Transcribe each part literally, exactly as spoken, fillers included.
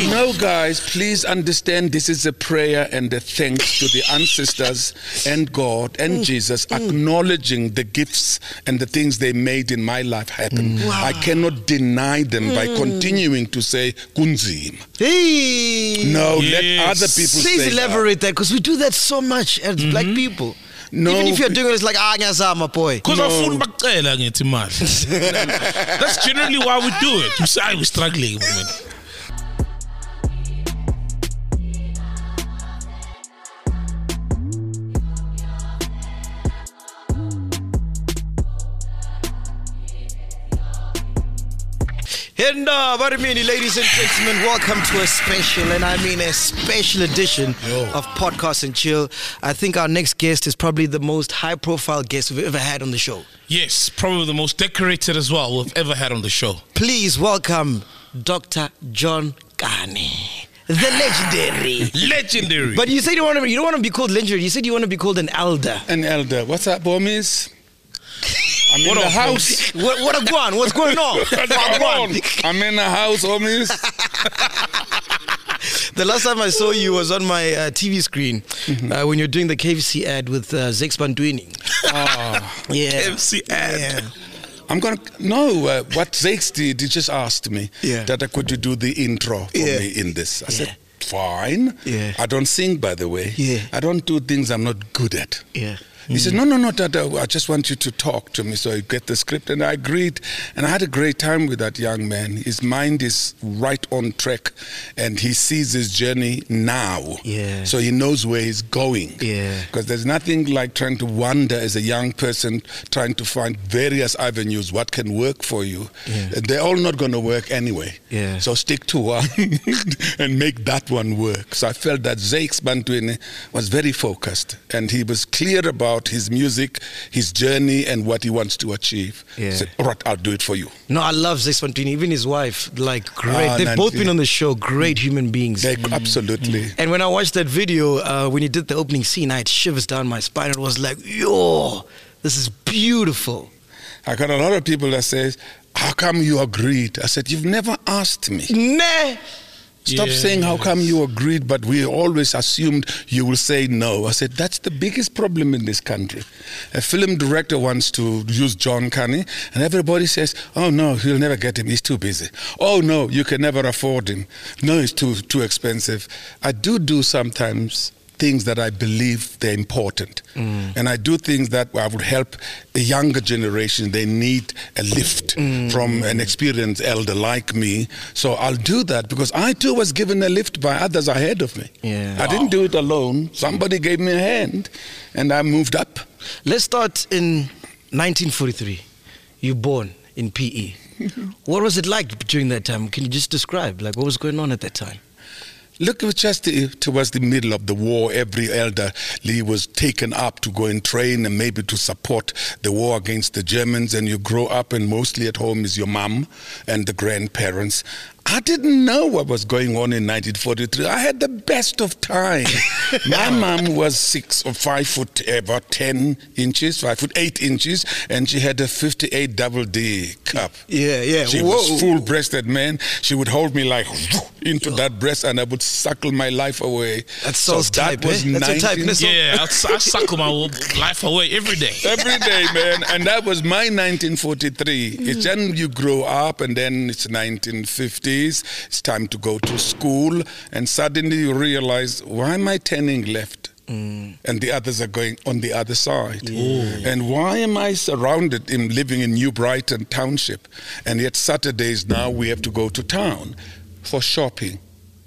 Hey. No, guys, please understand this is a prayer and a thanks to the ancestors and God and mm. Jesus, mm. acknowledging the gifts and the things they made in my life happen. Mm. Wow. I cannot deny them mm. by continuing to say, Kunzim. Hey. No, yes. let other people please say elaborate that, because we do that so much as mm-hmm. black people. No. Even if you're doing it, it's like, ah, ngiyazama, boy. Because No. I bakcela ngithi imali. That's generally why we do it. We say, I was struggling. And uh, what I mean, ladies and gentlemen, welcome to a special, and I mean a special edition Yo. of Podcast and Chill. I think our next guest is probably the most high-profile guest we've ever had on the show. Yes, probably the most decorated as well we've ever had on the show. Please welcome Doctor John Kani, the legendary. Legendary. But you said you want to, you don't want to be called legendary. You said you want to be called an elder. An elder. What's up, Bomis? I'm What in the up, house. What, what a guan? What's going on? I'm in the house, homies. The last time I saw you was on my uh, T V screen mm-hmm. uh, when you're doing the K F C ad with uh, Zex Bantwini. Oh, yeah. K F C ad. Yeah. I'm going to... No, uh, what Zex did, he just asked me Yeah. that I could you do the intro for Yeah. me in this. I Yeah. said, fine. Yeah. I don't sing, by the way. Yeah. I don't do things I'm not good at. Yeah. He said, no, no, no, Dada, I just want you to talk to me. So I get the script, and I agreed. And I had a great time with that young man. His mind is right on track, and he sees his journey now. Yeah. So he knows where he's going. Yeah. Because there's nothing like trying to wander as a young person, trying to find various avenues, what can work for you. Yeah. They're all not going to work anyway. Yeah. So stick to one and make that one work. So I felt that Zex Bantwini was very focused, and he was clear about his music, his journey, and what he wants to achieve. Yeah. I said, all right, I'll do it for you. No, I love Zex Bantwini. Even his wife, like, great. Ah, They've Nancy. both been on the show. Great human beings. They, Absolutely. And when I watched that video, uh, when he did the opening scene, I had shivers down my spine. It was like, yo, this is beautiful. I got a lot of people that says, how come you agreed? I said, you've never asked me. Nah. Stop Yeah. saying how come you agreed, but we always assumed you will say no. I said, that's the biggest problem in this country. A film director wants to use John Kani, and everybody says, oh no, you'll never get him, he's too busy. Oh no, you can never afford him. No, it's too too expensive. I do do sometimes things that I believe they're important. Mm. And I do things that I would help a younger generation. They need a lift mm. from an experienced elder like me. So I'll do that because I too was given a lift by others ahead of me. Yeah. I Wow. didn't do it alone. Somebody gave me a hand and I moved up. Let's start in nineteen forty-three. You're born in P E. What was it like during that time? Can you just describe, like, what was going on at that time? Look, it was just the, towards the middle of the war, every elderly was taken up to go and train and maybe to support the war against the Germans. And you grow up and mostly at home is your mum and the grandparents. I didn't know what was going on in nineteen forty-three. I had the best of time. My mum was six or five foot, about ten inches, five foot eight inches, and she had a fifty-eight double D cup. Yeah, yeah. She Whoa. was full-breasted, man. She would hold me like into that breast, and I would suckle my life away. That's Saul's so that type, was eh? That's your type, nineteen innit? So- Yeah, I, I suckle my life away every day. Every day, man. And that was my nineteen forty-three. It's then you grow up, and then it's nineteen fifties. It's time to go to school, and suddenly you realize, why am I turning left? Mm. And the others are going on the other side. Yeah. And why am I surrounded in living in New Brighton Township? And yet Saturdays now we have to go to town for shopping.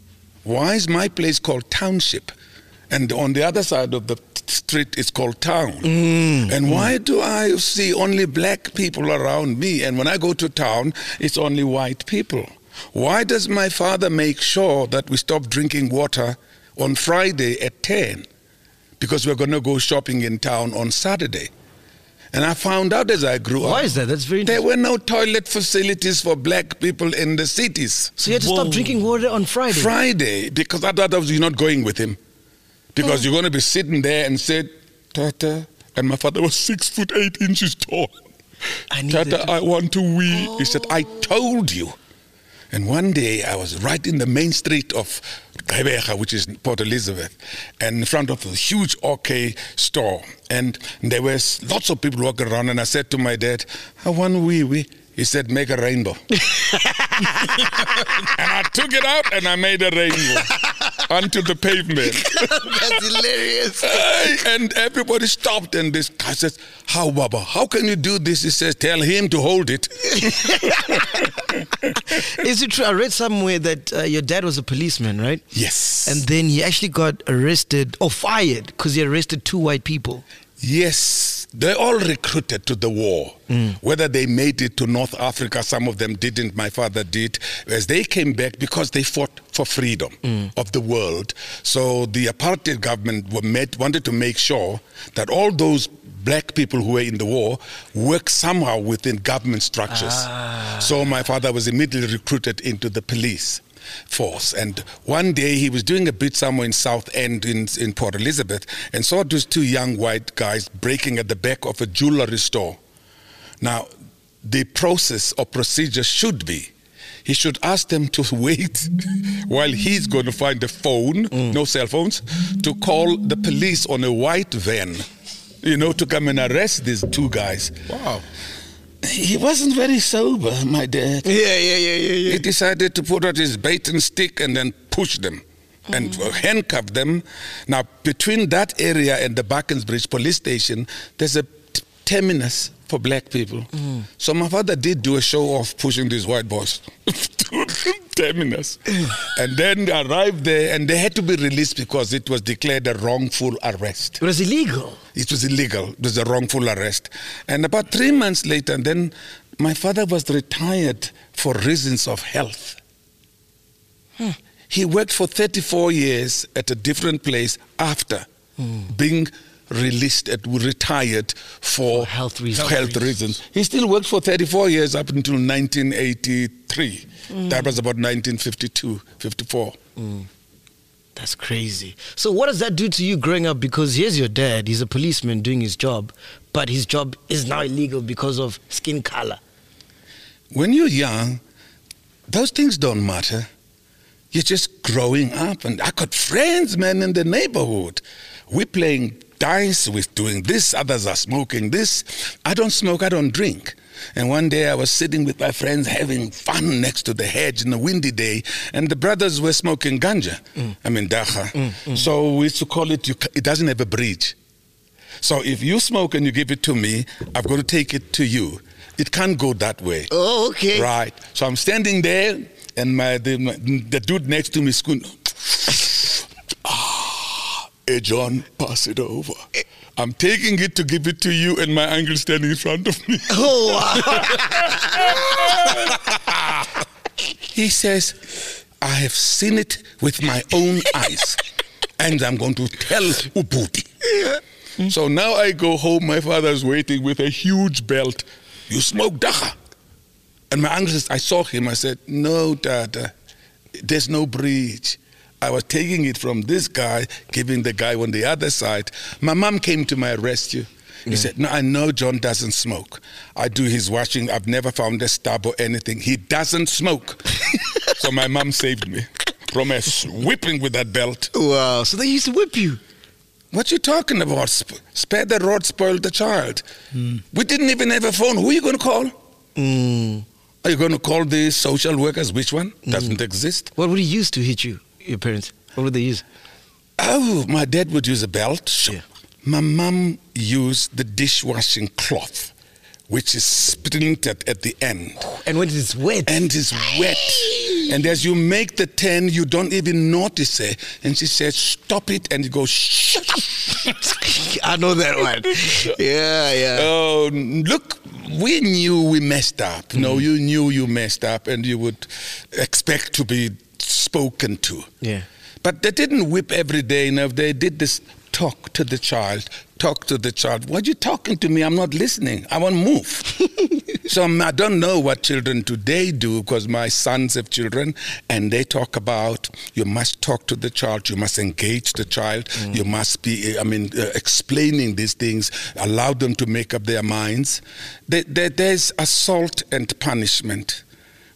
Why is my place called Township? And on the other side of the street it's called town. Mm. And why do I see only black people around me? And when I go to town, it's only white people. Why does my father make sure that we stop drinking water on Friday at ten? Because we're going to go shopping in town on Saturday. And I found out as I grew up. Why is that? That's very There interesting. were no toilet facilities for black people in the cities. So you had to Whoa. stop drinking water on Friday? Friday, because otherwise you're not going with him. Because you're going to be sitting there and say, Tata, and my father was six foot eight inches tall. I need Tata, that to- I want to wee. Oh. He said, I told you. And one day I was right in the main street of Gqeberha, which is Port Elizabeth, and in front of a huge OK store. And there was lots of people walking around, and I said to my dad, I want wee wee. He said, make a rainbow. And I took it out and I made a rainbow onto the pavement. That's hilarious. And everybody stopped, and this guy says, how, Baba? How can you do this? He says, tell him to hold it. Is it true? I read somewhere that uh, your dad was a policeman, right? Yes. And then he actually got arrested or fired because he arrested two white people. Yes, they all recruited to the war. Mm. Whether they made it to North Africa, some of them didn't. My father did. As they came back because they fought for freedom mm. of the world. So the apartheid government were made, wanted to make sure that all those black people who were in the war work somehow within government structures. Ah. So my father was immediately recruited into the police force. And one day he was doing a bit somewhere in South End in, in Port Elizabeth and saw those two young white guys breaking at the back of a jewelry store. Now, the process or procedure should be, he should ask them to wait while he's going to find a phone, mm. no cell phones, to call the police on a white van, you know, to come and arrest these two guys. Wow. He wasn't very sober, my dad. Yeah, yeah, yeah, yeah, yeah. He decided to put out his bait and stick and then push them mm. and handcuff them. Now, between that area and the Bakkensbridge police station, there's a t- terminus for black people. Mm. So my father did do a show of pushing these white boys to the terminus. And then arrived there, and they had to be released because it was declared a wrongful arrest. It was illegal. It was illegal. It was a wrongful arrest. And about three months later, then my father was retired for reasons of health. Hmm. He worked for thirty-four years at a different place after hmm. being released, at, retired for, for health reasons. Health reasons. He still worked for thirty-four years up until nineteen eighty-three. Mm. That was about nineteen fifty-two, fifty-four. Mm. That's crazy. So what does that do to you growing up? Because here's your dad, he's a policeman doing his job, but his job is now illegal because of skin color. When you're young, those things don't matter. You're just growing up. And I got friends, man, in the neighborhood. We're playing dice, we're doing this, others are smoking this. I don't smoke, I don't drink. And one day I was sitting with my friends having fun next to the hedge in a windy day, and the brothers were smoking ganja. Mm. I mean, dacha. Mm, mm. So we used to call it, you, it doesn't have a bridge. So if you smoke and you give it to me, I've got to take it to you. It can't go that way. Oh, okay. Right. So I'm standing there, and my the, my, the dude next to me is going, ah, hey John, pass it over. I'm taking it to give it to you, and my uncle standing in front of me. Oh, wow. He says, I have seen it with my own eyes, and I'm going to tell Ubuti. Yeah. Mm-hmm. So now I go home, my father's waiting with a huge belt. You smoke dacha? And my uncle says, I saw him. I said, no, Dada, there's no bridge. I was taking it from this guy, giving the guy on the other side. My mom came to my rescue. He yeah. said, no, I know John doesn't smoke. I do his washing. I've never found a stub or anything. He doesn't smoke. So my mom saved me from a whipping with that belt. Wow, so they used to whip you? What you talking about? Sp- spare the rod, spoil the child. Mm. We didn't even have a phone. Who are you going to call? Mm. Are you going to call the social workers? Which one? Mm. Doesn't exist. What would he use to hit you? Your parents, what would they use? Oh, my dad would use a belt. Yeah. My mom used the dishwashing cloth, which is splintered at the end. And when it's wet. And it's wet. And as you make the turn, you don't even notice it. And she said, stop it. And you go, shh. I know that one. Yeah, yeah. Oh, look, we knew we messed up. Mm-hmm. No, you knew you messed up, and you would expect to be spoken to. Yeah. But they didn't whip every day. Now, they did this talk to the child, talk to the child. Why are you talking to me? I'm not listening. I want to move. So um, I don't know what children today do, because my sons have children, and they talk about you must talk to the child, you must engage the child, mm. you must be, I mean, uh, explaining these things, allow them to make up their minds. There, there, there's assault and punishment.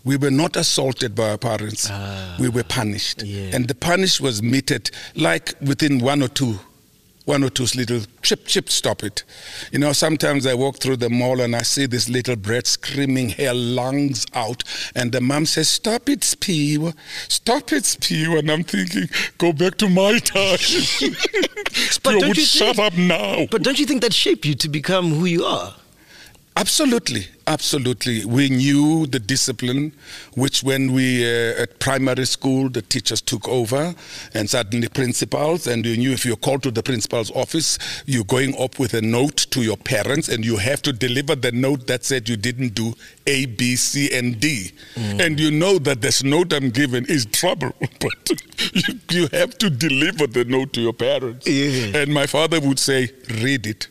We were not assaulted by our parents. Ah. We were punished. Yeah. And the punish was meted like within one or two, one or two little chip, chip, stop it. You know, sometimes I walk through the mall and I see this little brat screaming her lungs out. And the mom says, stop it, Spew. Stop it, Spew. And I'm thinking, go back to my time. Spew don't would you shut think- up now. But don't you think that shaped you to become who you are? Absolutely, absolutely. We knew the discipline, which when we, uh, at primary school, the teachers took over, and suddenly principals, and you knew if you're called to the principal's office, you're going up with a note to your parents, and you have to deliver the note that said you didn't do A, B, C, and D. Mm. And you know that this note I'm given is trouble, but you, you have to deliver the note to your parents. Yeah. And my father would say, read it.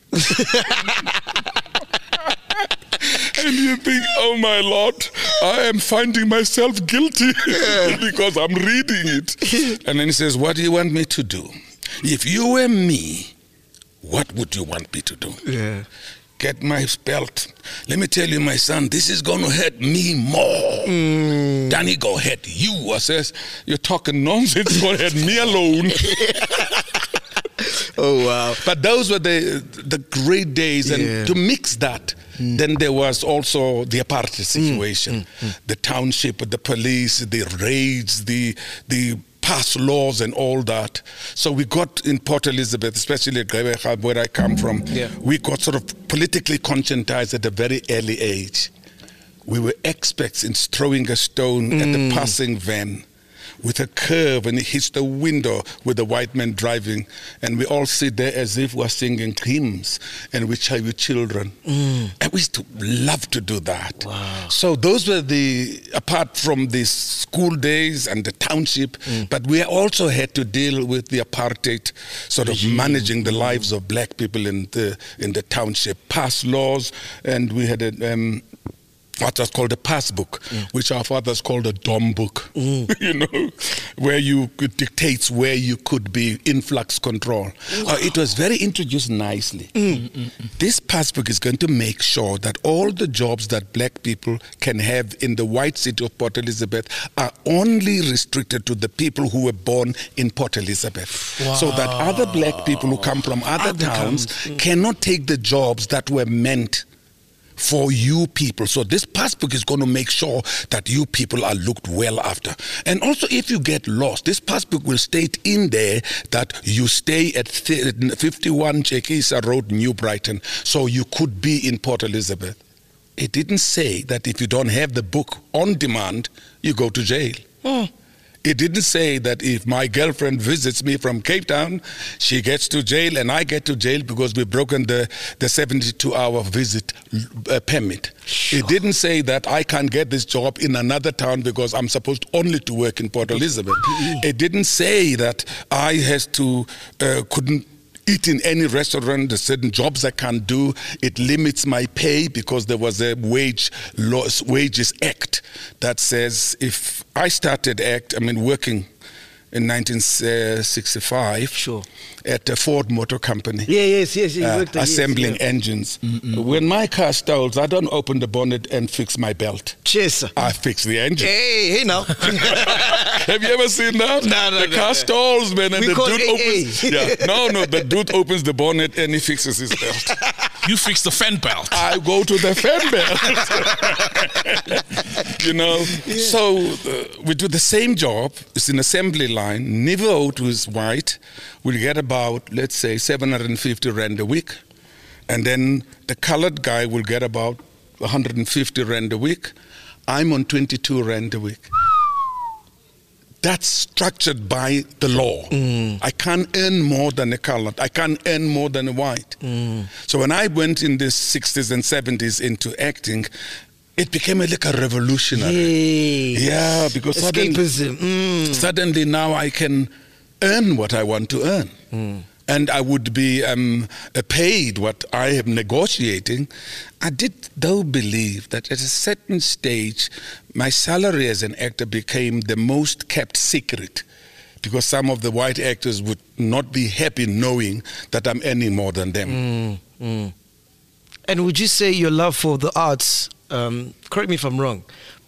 And you think, oh my Lord, I am finding myself guilty because I'm reading it. And then he says, what do you want me to do? If you were me, what would you want me to do? Yeah. Get my belt. Let me tell you, my son, this is going to hurt me more Mm. than it going to hurt you. I says, you're talking nonsense. It's going to hurt me alone. Oh, wow. But those were the the great days, and Yeah. to mix that, mm. then there was also the apartheid situation, Mm, mm, mm. the township, the police, the raids, the the past laws, and all that. So we got in Port Elizabeth, especially at Gqeberha, where I come from, Yeah. we got sort of politically conscientized at a very early age. We were experts in throwing a stone mm. at the passing van with a curve, and it hits the window with the white man driving, and we all sit there as if we're singing hymns, and we tell you children. Mm. And we used to love to do that. Wow. So those were the, apart from the school days and the township, mm. but we also had to deal with the apartheid, sort of Regime. managing the lives of black people in the in the township, passed laws, and we had a um, what was called a passbook, mm. which our fathers called a dom book, mm. you know, where you it dictates where you could be, influx control. Uh, it was very introduced nicely. Mm. Mm-mm. This passbook is going to make sure that all the jobs that black people can have in the white city of Port Elizabeth are only restricted to the people who were born in Port Elizabeth. Wow. So that other black people who come from other, other towns mm. cannot take the jobs that were meant for you people. So this passbook is going to make sure that you people are looked well after. And also, if you get lost, this passbook will state in there that you stay at fifty-one Jekisa Road, New Brighton, so you could be in Port Elizabeth. It didn't say that if you don't have the book on demand, you go to jail. Hmm. It didn't say that if my girlfriend visits me from Cape Town, she gets to jail and I get to jail because we've broken the, the seventy-two hour visit uh, permit. Sure. It didn't say that I can't get this job in another town because I'm supposed only to work in Port Elizabeth. It didn't say that I has to, uh, couldn't eat in any restaurant, there's certain jobs I can't do. It limits my pay because there was a wage laws, wages act that says if I started act, I mean working in nineteen sixty-five sure. at a Ford Motor Company. Yeah, yes, yes. You uh, worked there, assembling yes, yeah. engines. Mm-mm. When my car stalls, I don't open the bonnet and fix my belt. Cheers, sir. I fix the engine. Hey, hey now. Have you ever seen that? No, no, the no, car no. stalls, man, and We the call dude it opens. A A. Yeah, no, no, the dude opens the bonnet and he fixes his belt. You fix the fan belt. I go to the fan belt. You know, yeah. So uh, we do the same job. It's an assembly line. Nivo, who is white, will get about, let's say, seven hundred fifty rand a week. And then the colored guy will get about one hundred fifty rand a week. I'm on twenty-two rand a week. That's structured by the law. Mm. I can't earn more than a colored. I can't earn more than a white. Mm. So when I went in the sixties and seventies into acting, it became a, like a revolutionary. Yay. Yeah, because escapism. Suddenly, mm. suddenly now I can earn what I want to earn. Mm. And I would be um, paid what I am negotiating. I did, though, believe that at a certain stage, my salary as an actor became the most kept secret because some of the white actors would not be happy knowing that I'm earning more than them. Mm, mm. And would you say your love for the arts, um, correct me if I'm wrong,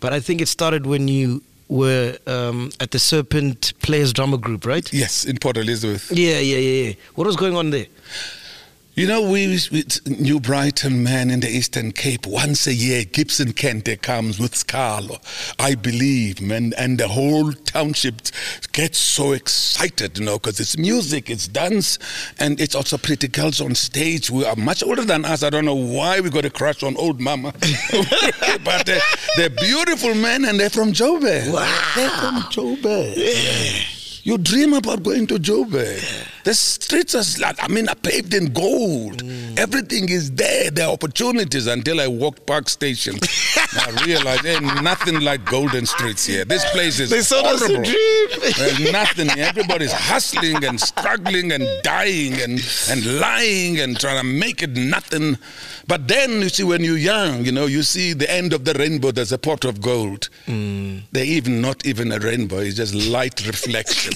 But I think it started when you were um, at the Serpent Players Drama Group, right? Yes, in Port Elizabeth. Yeah, yeah, yeah, yeah. What was going on there? You know, we with New Brighton, man, in the Eastern Cape, once a year, Gibson Kente comes with Scalo, I believe, man, and the whole township gets so excited, you know, because it's music, it's dance, and it's also pretty girls on stage who are much older than us. I don't know why we got a crush on old mama, but uh, they're beautiful men, and they're from Joburg. Wow. They're from Joburg. Yeah. You dream about going to Joburg. The streets are, like, I mean, are paved in gold. Mm. Everything is there. There are opportunities until I walked Park Station. I realized there's nothing like golden streets here. This place is They sold us a horrible. dream. There's nothing. Everybody's hustling and struggling and dying and, and lying and trying to make it nothing. But then, you see, when you're young, you know, you see the end of the rainbow, there's a pot of gold. Mm. They're even not even a rainbow. It's just light reflection.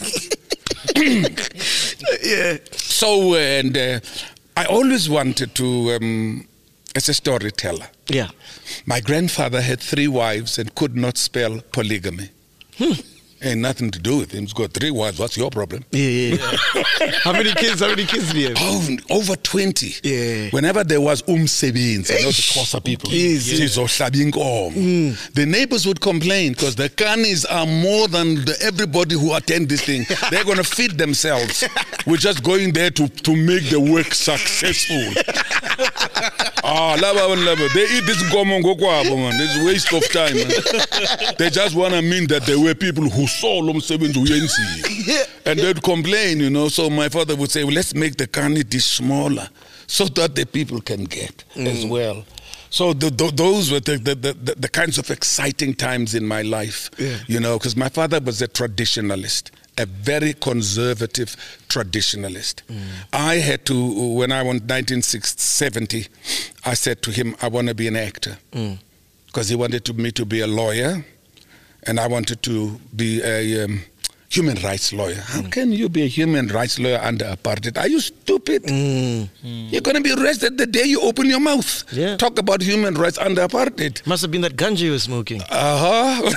Yeah. So, uh, and uh, I always wanted to, um, as a storyteller. Yeah. My grandfather had three wives and could not spell polygamy. Hmm. Ain't nothing to do with him. He's got three wives. What's your problem? Yeah, yeah, yeah. How many kids? How many kids do you have? Oh, over twenty. Yeah. Whenever there was umsebenzi, you know, the Xhosa people. Yes, yeah. Sizohlaba inkomo. Mm. The neighbors would complain because the Kanis are more than the, everybody who attend this thing. They're going to feed themselves. We're just going there to, to make the work successful. Ah, lava and lava. They eat this gomo ngokwabo, man. It's a waste of time, man. They just want to mean that there were people who saw umsebenzi uyenziwe. And they'd complain, you know. So my father would say, well, let's make the Kani dish smaller so that the people can get mm. as well. So the, the, those were the, the, the, the kinds of exciting times in my life, yeah. you know, because my father was a traditionalist, a very conservative traditionalist. Mm. I had to, when I was nineteen seventy, I said to him, I want to be an actor. Because mm. he wanted to, me to be a lawyer, and I wanted to be a um, human rights lawyer. How mm. can you be a human rights lawyer under apartheid? Are you stupid? Mm. Mm. You're going to be arrested the day you open your mouth. Yeah. Talk about human rights under apartheid. Must have been that ganja you were smoking. Uh-huh.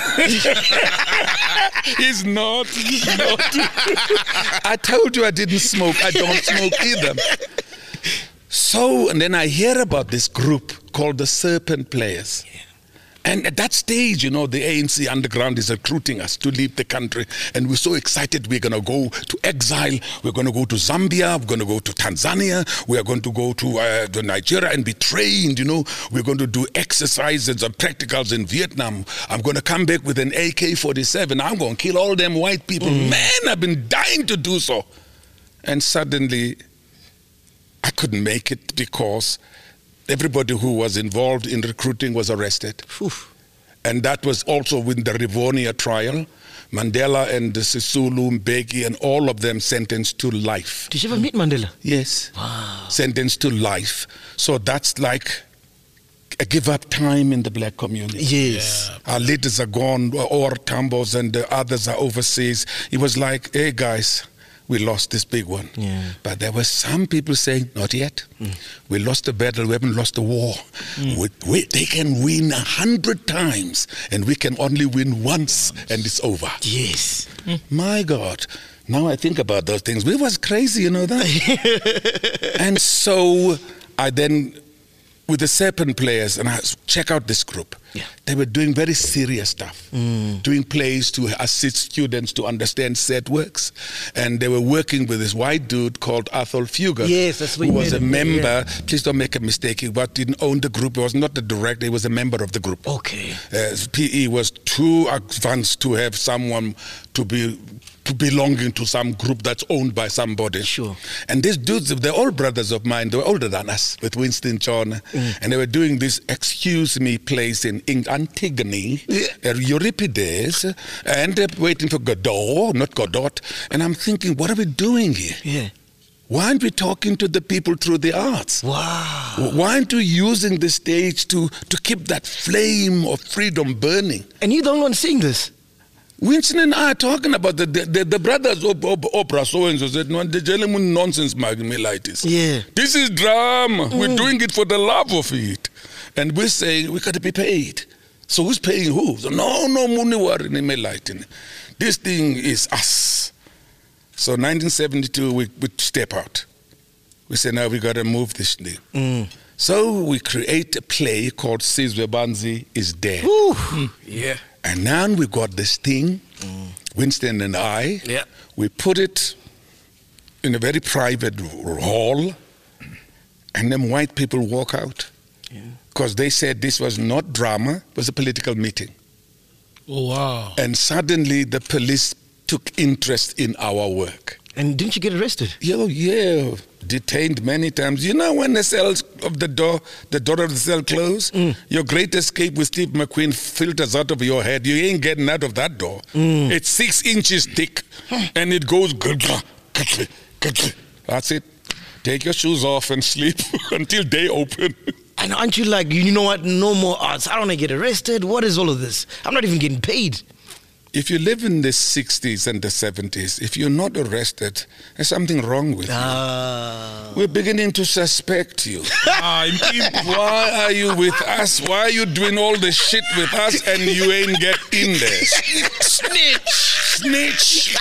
He's not. He's not. I told you I didn't smoke. I don't smoke either. So, and then I hear about this group called the Serpent Players. Yeah. And at that stage, you know, the A N C underground is recruiting us to leave the country. And we're so excited. We're going to go to exile. We're going to go to Zambia. We're going to go to Tanzania. We are going to go to, uh, to Nigeria and be trained, you know. We're going to do exercises and practicals in Vietnam. I'm going to come back with an A K forty-seven. I'm going to kill all them white people. Mm. Man, I've been dying to do so. And suddenly, I couldn't make it because everybody who was involved in recruiting was arrested. Oof. And that was also with the Rivonia trial. Mandela and Sisulu, Mbeki, and all of them sentenced to life. Did you ever meet Mandela? Yes. Wow. Sentenced to life. So that's like a give-up time in the black community. Yes. Yeah. Our leaders are gone, or Tambos, and the others are overseas. It was like, hey, guys, we lost this big one. Yeah. But there were some people saying, not yet. Mm. We lost the battle, we haven't lost the war. Mm. We, we, they can win a hundred times, and we can only win once, and it's over. Yes. Mm. My God. Now I think about those things. We was crazy, you know that? And so I then, with the Serpent Players, and I check out this group. Yeah. They were doing very serious stuff, mm. doing plays to assist students to understand set works. And they were working with this white dude called Athol Fugger, yes, that's what who was a him. member. Yeah. Please don't make a mistake. He didn't own the group. He was not the director. He was a member of the group. Okay. Uh, P E was too advanced to have someone to be to belonging to some group that's owned by somebody. Sure. And these dudes, they're all brothers of mine. They were older than us, with Winston John. Mm. And they were doing this excuse me plays in, in Antigone, yeah. uh, Euripides, and uh, waiting for Godot, not Godot. And I'm thinking, what are we doing here? Yeah. Why aren't we talking to the people through the arts? Wow. Why aren't we using the stage to, to keep that flame of freedom burning? And you're the only one seeing this? Winston and I are talking about the the, the, the brothers of, of opera so and so said no the gentleman nonsense magmelitis. Yeah. This is drama. Mm. We're doing it for the love of it. And we're saying we gotta be paid. So who's paying who? So, no, no, Muniwari Nimelightin. This thing is us. So nineteen seventy-two, we, we step out. We say, now we got to move this thing. Mm. So we create a play called Sizwe Banzi is Dead. Mm. Yeah. And now we got this thing, Mm. Winston and I, Yeah. we put it in a very private hall, and then white people walk out. Because they said this was not drama, it was a political meeting. Oh, wow. And suddenly the police took interest in our work. And didn't you get arrested? Yeah, yeah, detained many times. You know when the cells of the door, the door of the cell closed, Mm. your great escape with Steve McQueen filters out of your head. You ain't getting out of that door. Mm. It's six inches thick, and it goes. That's it. Take your shoes off and sleep until day open. And aren't you like, you know what, no more arts. I don't want to get arrested. What is all of this? I'm not even getting paid. If you live in the sixties and the seventies, if you're not arrested, there's something wrong with Ah. you. We're beginning to suspect you. Ah, imp- Why are you with us? Why are you doing all the shit with us and you ain't get in there? Snitch. Snitch.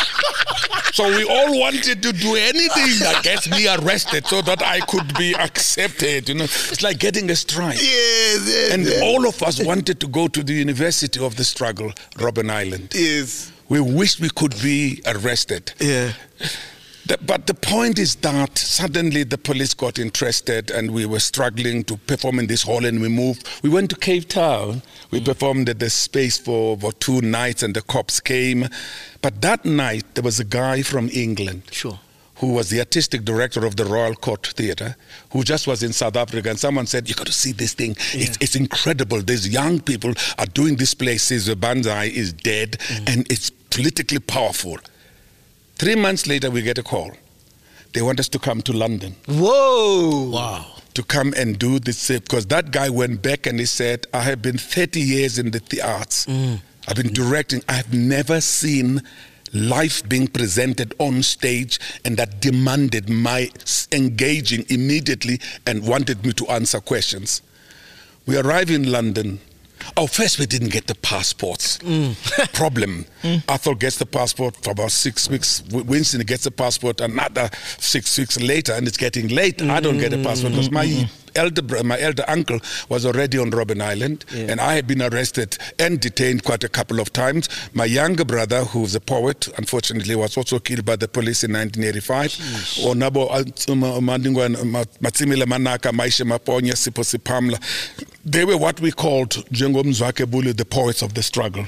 So we all wanted to do anything that gets me arrested so that I could be accepted. You know, it's like getting a strike. Yes, yes, And yes. all of us wanted to go to the University of the Struggle, Robben Island. Yes. We wished we could be arrested. Yeah. The- but the point is that suddenly the police got interested and we were struggling to perform in this hall, and we moved. We went to Cape Town. We performed at the space for, for two nights and the cops came. But that night there was a guy from England Sure. who was the artistic director of the Royal Court Theatre, who just was in South Africa, and someone said, you got to see this thing. Yeah. It's, it's incredible. These young people are doing this play, Sizwe Banzi is Dead, and it's politically powerful. Three months later, we get a call. They want us to come to London Whoa. wow. to come and do this, because that guy went back and he said, I have been thirty years in the, the arts. I've been directing. I've never seen life being presented on stage and that demanded my s- engaging immediately and wanted me to answer questions. We arrive in London. Oh, first we didn't get the passports. Problem. Athol gets the passport for about six weeks. W- Winston gets the passport another six weeks later, and it's getting late. I don't get a passport because my elder bro- my elder uncle was already on Robben Island, Yeah. and I had been arrested and detained quite a couple of times. My younger brother, who's a poet, unfortunately was also killed by the police in nineteen eighty-five. Onabo Altsuma, Mandingwa, Ma- Matsimile Manaka, Maisha Maponya, Sipho Sipamla. They were what we called Jengom Zwakebulu, the poets of the struggle.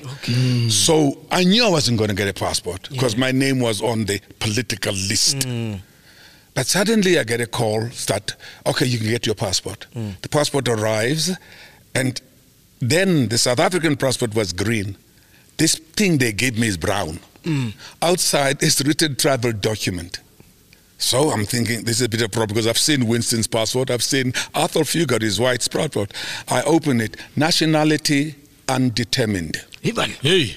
So I knew I wasn't going to get a passport because my name was on the political list. But suddenly I get a call that, okay, you can get your passport. The passport arrives, and then the South African passport was green. This thing they gave me is brown. Outside is written travel document. So I'm thinking this is a bit of a problem because I've seen Winston's passport, I've seen Arthur Fugari's white passport. I open it, nationality undetermined. Ivan. Hey.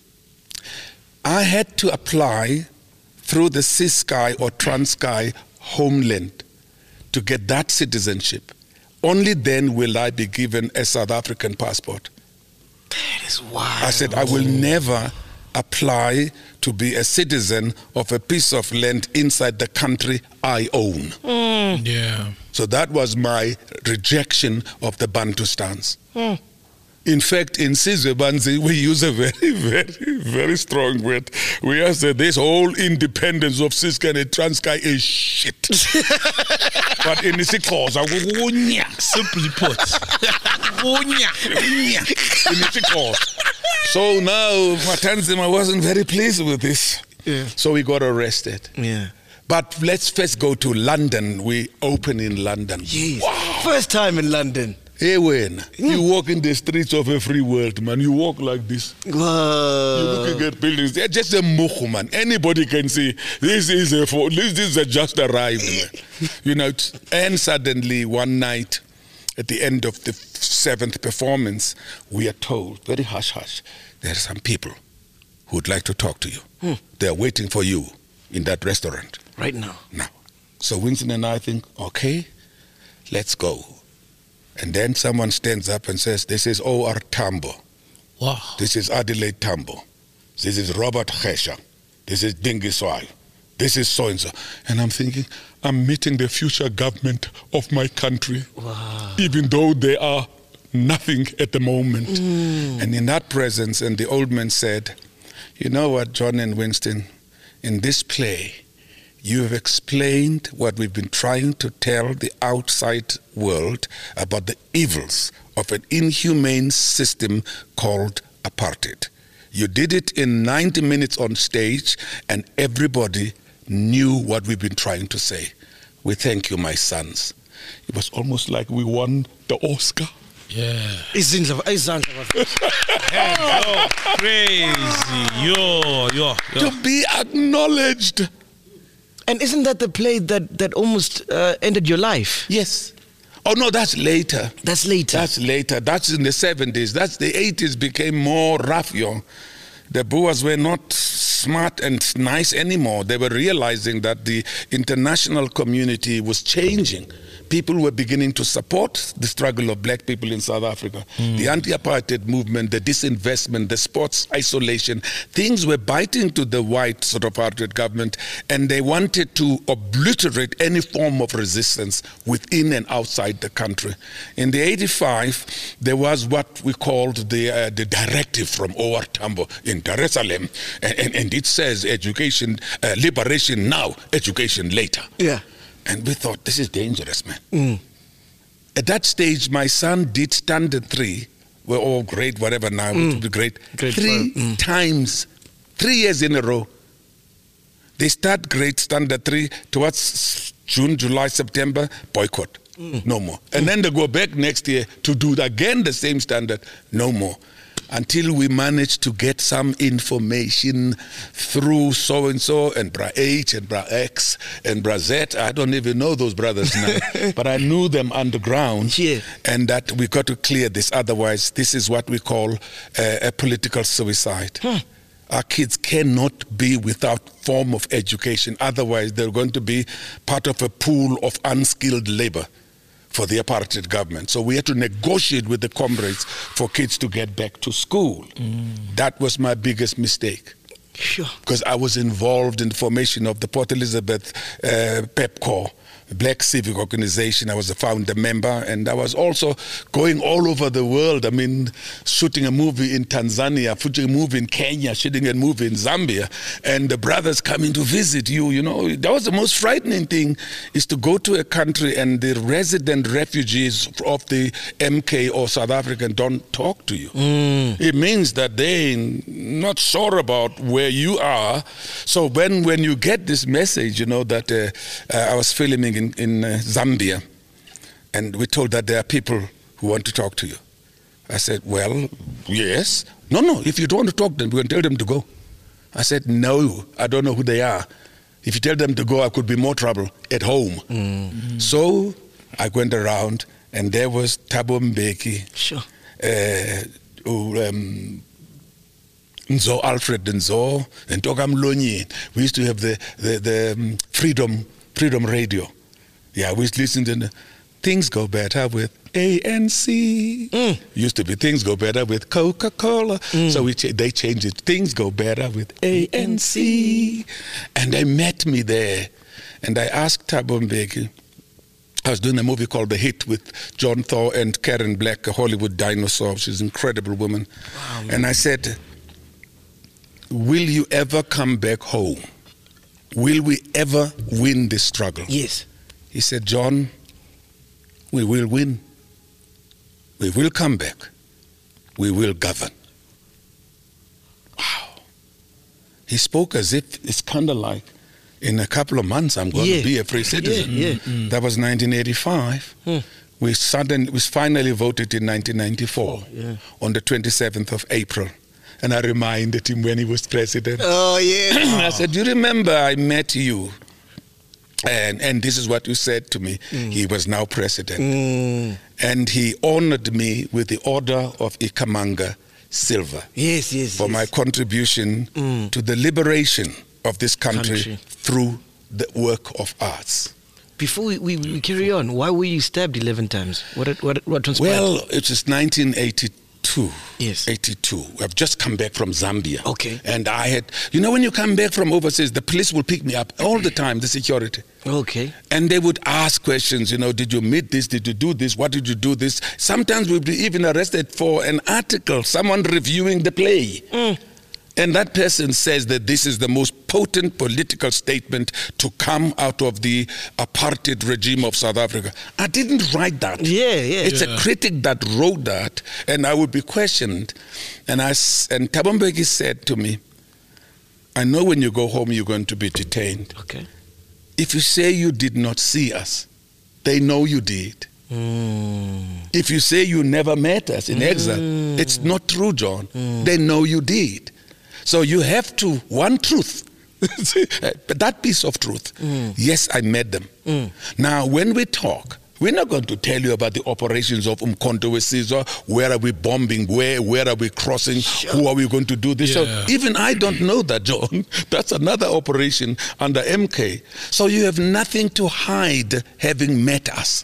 I had to apply through the Ciskei or Transkei homeland to get that citizenship. Only then will I be given a South African passport. That is wild. I said, I will never apply to be a citizen of a piece of land inside the country I own. Yeah. So that was my rejection of the Bantu stance. In fact, in Sizwe Banzi, we use a very, very, very strong word. We have said this whole independence of Ciskei and Transkei is shit. But in isiXhosa, unya. Simply put. Unya. In isiXhosa. So now Matanzima wasn't very pleased with this. Yeah. So we got arrested. Yeah. But let's first go to London. We open in London. Jeez. First time in London. Hey, when you walk in the streets of a free world, man, you walk like this. You're Whoa. looking at buildings. They're just a mukhu, man. Anybody can see this is a for, this is a just arrived, man. You know. t- And suddenly one night, at the end of the seventh performance, we are told very hush hush. There are some people who'd like to talk to you. They are waiting for you in that restaurant Right now. now. So Winston and I think, okay, let's go. And then someone stands up and says, this is O R Tambo. Wow. This is Adelaide Tambo. This is Robert Gesha. This is Dingiswai. This is so-and-so. And I'm thinking, I'm meeting the future government of my country, Wow. even though they are nothing at the moment. Mm. And in that presence, and the old man said, you know what, John and Winston, in this play, you have explained what we've been trying to tell the outside world about the evils of an inhumane system called apartheid. You did it in ninety minutes on stage, and everybody knew what we've been trying to say. We thank you, my sons. It was almost like we won the Oscar. Yeah. Izindla- izandla bafana. Yo, crazy. Yo, yo, yo. To be acknowledged. And isn't that the play that, that almost uh, ended your life? Yes. Oh, no, that's later. That's later. That's later. That's in the seventies. That's the eighties became more rough, yo. The Boers were not smart and nice anymore. They were realizing that the international community was changing. People were beginning to support the struggle of black people in South Africa. Mm. The anti-apartheid movement, the disinvestment, the sports isolation, things were biting to the white sort of apartheid government, and they wanted to obliterate any form of resistance within and outside the country. In the eighty-five, there was what we called the uh, the directive from O R Tambo in Dar es Salaam, and, and, and it says education, uh, liberation now, education later. Yeah. And we thought, this is dangerous, man. Mm. At that stage, my son did standard three. We're all great, whatever now, Mm. it would be great. Grade three twelve. Mm. times, three years in a row. They start grade standard three towards June, July, September, boycott, Mm. no more. And then they go back next year to do again the same standard, no more. Until we managed to get some information through so-and-so and Bra H and Bra X and Bra Z. I don't even know those brothers now, but I knew them underground. Yeah. And that we got to clear this. Otherwise, this is what we call uh, a political suicide. Huh. Our kids cannot be without form of education. Otherwise, they're going to be part of a pool of unskilled labor for the apartheid government. So we had to negotiate with the comrades for kids to get back to school. Mm. That was my biggest mistake. Sure. Because I was involved in the formation of the Port Elizabeth uh, Pep Corps, Black Civic Organization. I was a founder member, and I was also going all over the world. I mean, shooting a movie in Tanzania, shooting a movie in Kenya, shooting a movie in Zambia, and the brothers coming to visit you. You know, that was the most frightening thing, is to go to a country and the resident refugees of the M K or South African don't talk to you. Mm. It means that they're not sure about where you are. So when, when you get this message, you know, that uh, uh, I was filming in, in uh, Zambia, and we told that there are people who want to talk to you. I said, well, yes. No, no, if you don't want to talk to them, we're going to tell them to go. I said, no, I don't know who they are. If you tell them to go, I could be more trouble at home. Mm-hmm. So I went around, and there was Thabo Mbeki, Sure. uh, who, um, Nzo, Alfred Nzo, and Togam Lonyi. We used to have the, the, the um, Freedom Freedom Radio. Yeah, we used to listen to the, things go better with A N C. Mm. Used to be things go better with Coca-Cola. Mm. So we ch- they changed it. Things go better with A N C. And they met me there. And I asked Thabo Mbeki, I was doing a movie called The Hit with John Thor and Karen Black, a Hollywood dinosaur. She's an incredible woman. Wow, and I said, will you ever come back home? Will we ever win this struggle? Yes. He said, John, we will win. We will come back. We will govern. Wow. He spoke as if it's kind of like, in a couple of months, I'm going Yeah. to be a free citizen. Yeah, yeah. Mm. That was nineteen eighty-five. Hmm. We suddenly, we finally voted in nineteen ninety-four, yeah. on the twenty-seventh of April. And I reminded him when he was president. Oh, yeah. I said, you remember I met you? And and this is what you said to me. Mm. He was now president. Mm. And he honored me with the Order of Ikamanga Silver Yes, yes, for yes. my contribution Mm. to the liberation of this country, Country. through the work of arts. before we, we, we carry on, why were you stabbed eleven times? What what what transpired? Well, it was nineteen eighty-two. Yes. eighty-two. I've just come back from Zambia. Okay. And I had, you know, when you come back from overseas, the police will pick me up all the time, the security. Okay. And they would ask questions, you know, did you meet this? Did you do this? What did you do this? Sometimes we'd be even arrested for an article, someone reviewing the play. Mm. And that person says that this is the most potent political statement to come out of the apartheid regime of South Africa. I didn't write that. Yeah, yeah. It's Yeah. a critic that wrote that, and I would be questioned. And I s- and Thabo Mbeki said to me, I know when you go home you're going to be detained. Okay. If you say you did not see us, they know you did. Mm. If you say you never met us in exile, it's not true, John. They know you did. So you have to, one truth, but that piece of truth, yes, I met them. Now, when we talk, we're not going to tell you about the operations of Umkhonto weSizwe. Where are we bombing? Where where are we crossing? Who are we going to do this? Yeah. So even I don't know that, John. That's another operation under M K. So you have nothing to hide having met us.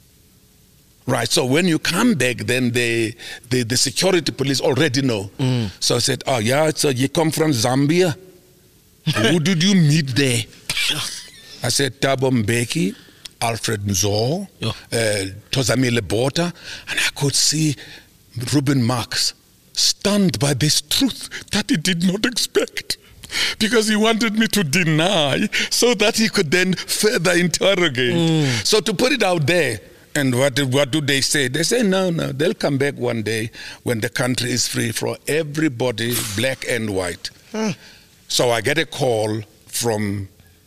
Right, so when you come back, then the the, the security police already know. So I said, oh yeah, so you come from Zambia? Who did you meet there? I said, Thabo Mbeki, Alfred Nzo, Yeah. uh, Tozamile Bota, and I could see Ruben Marx stunned by this truth that he did not expect. Because he wanted me to deny so that he could then further interrogate. So to put it out there, and what do, what do they say? They say, no, no, they'll come back one day when the country is free for everybody, black and white. So I get a call from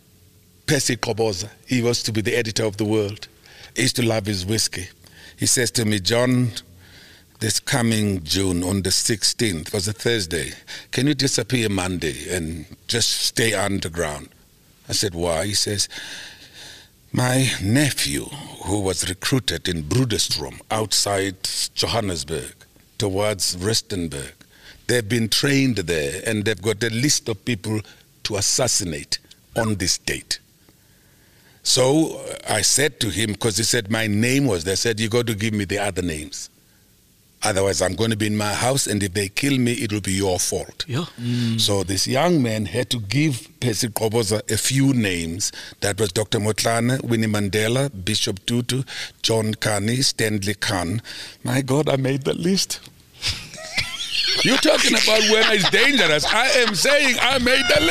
Percy Qoboza. He was to be the editor of The World. He used to love his whiskey. He says to me, John, this coming June on the sixteenth, was a Thursday, can you disappear Monday and just stay underground? I said, why? He says, my nephew, who was recruited in Broederstroom outside Johannesburg towards Rustenburg, they've been trained there and they've got a list of people to assassinate on this date. So uh, I said to him, because he said my name was there, I said, you got to give me the other names. Otherwise, I'm going to be in my house, and if they kill me, it will be your fault. Yeah. So this young man had to give Percy Qoboza a few names. That was Doctor Motlana, Winnie Mandela, Bishop Tutu, John Kani, Stanley Khan. My God, I made the list. You're talking about where it's dangerous. I am saying I made the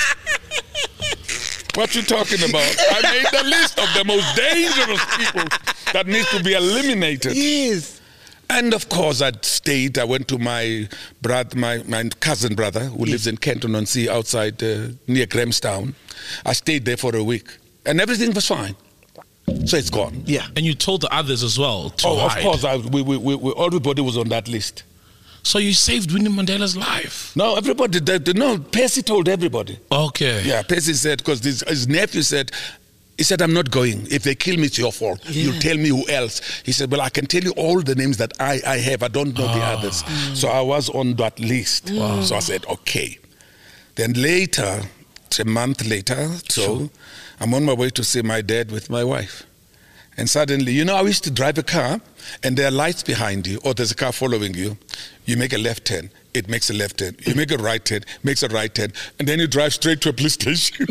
list. What you talking about? I made the list of the most dangerous people that needs to be eliminated. Yes. And of course, I stayed. I went to my brother, my, my cousin brother, who lives in Kenton-on-Sea, outside uh, near Grahamstown. I stayed there for a week, and everything was fine. So it's gone. Yeah. And you told the others as well to Oh, hide. of course, I, we, we, we, we, everybody was on that list. So you saved Winnie Mandela's life. No, everybody. They, they, no, Percy told everybody. Okay. Yeah, Percy said, because his, his nephew said, he said, I'm not going. If they kill me, it's your fault. Yeah. You tell me who else. He said, well, I can tell you all the names that I, I have. I don't know the others. So I was on that list. So I said, okay. Then later, a month later, so I'm on my way to see my dad with my wife. And suddenly, you know, I used to drive a car and there are lights behind you, or there's a car following you. You make a left turn, it makes a left turn. You make a right turn, makes a right turn. And then you drive straight to a police station.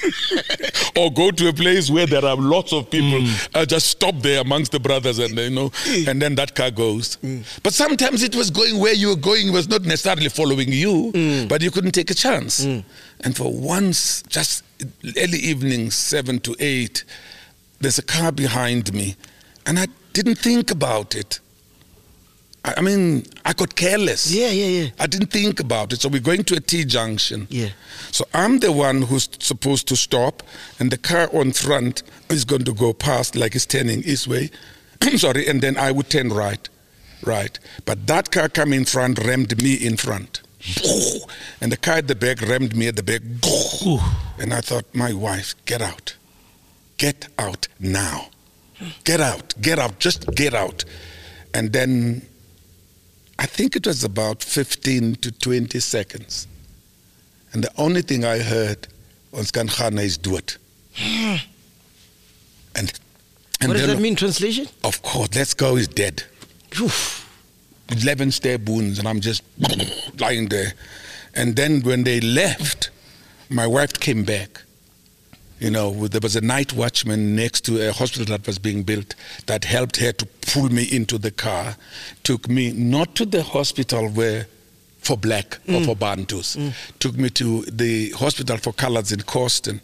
Or go to a place where there are lots of people. Mm. Uh, just stop there amongst the brothers, and you know, and then that car goes. Mm. But sometimes it was going where you were going, was not necessarily following you, mm. but you couldn't take a chance. Mm. And for once, just early evening, seven to eight, there's a car behind me, and I didn't think about it. I mean, I got careless. Yeah, yeah, yeah. I didn't think about it. So we're going to a T-junction. Yeah. So I'm the one who's supposed to stop, and the car on front is going to go past, like it's turning east way. Sorry, and then I would turn right, right. But that car coming in front rammed me in front. And the car at the back rammed me at the back. And I thought, my wife, get out. Get out now. Get out, get out, just get out. And then I think it was about fifteen to twenty seconds. And the only thing I heard was Kankhana is do it. And, and What does then, that mean, translation? Of course, let's go is dead. Oof. eleven stab wounds, and I'm just lying there. And then when they left, my wife came back. You know, there was a night watchman next to a hospital that was being built that helped her to pull me into the car, took me not to the hospital where for black mm. or for Bantus, mm. took me to the hospital for colors in Causton.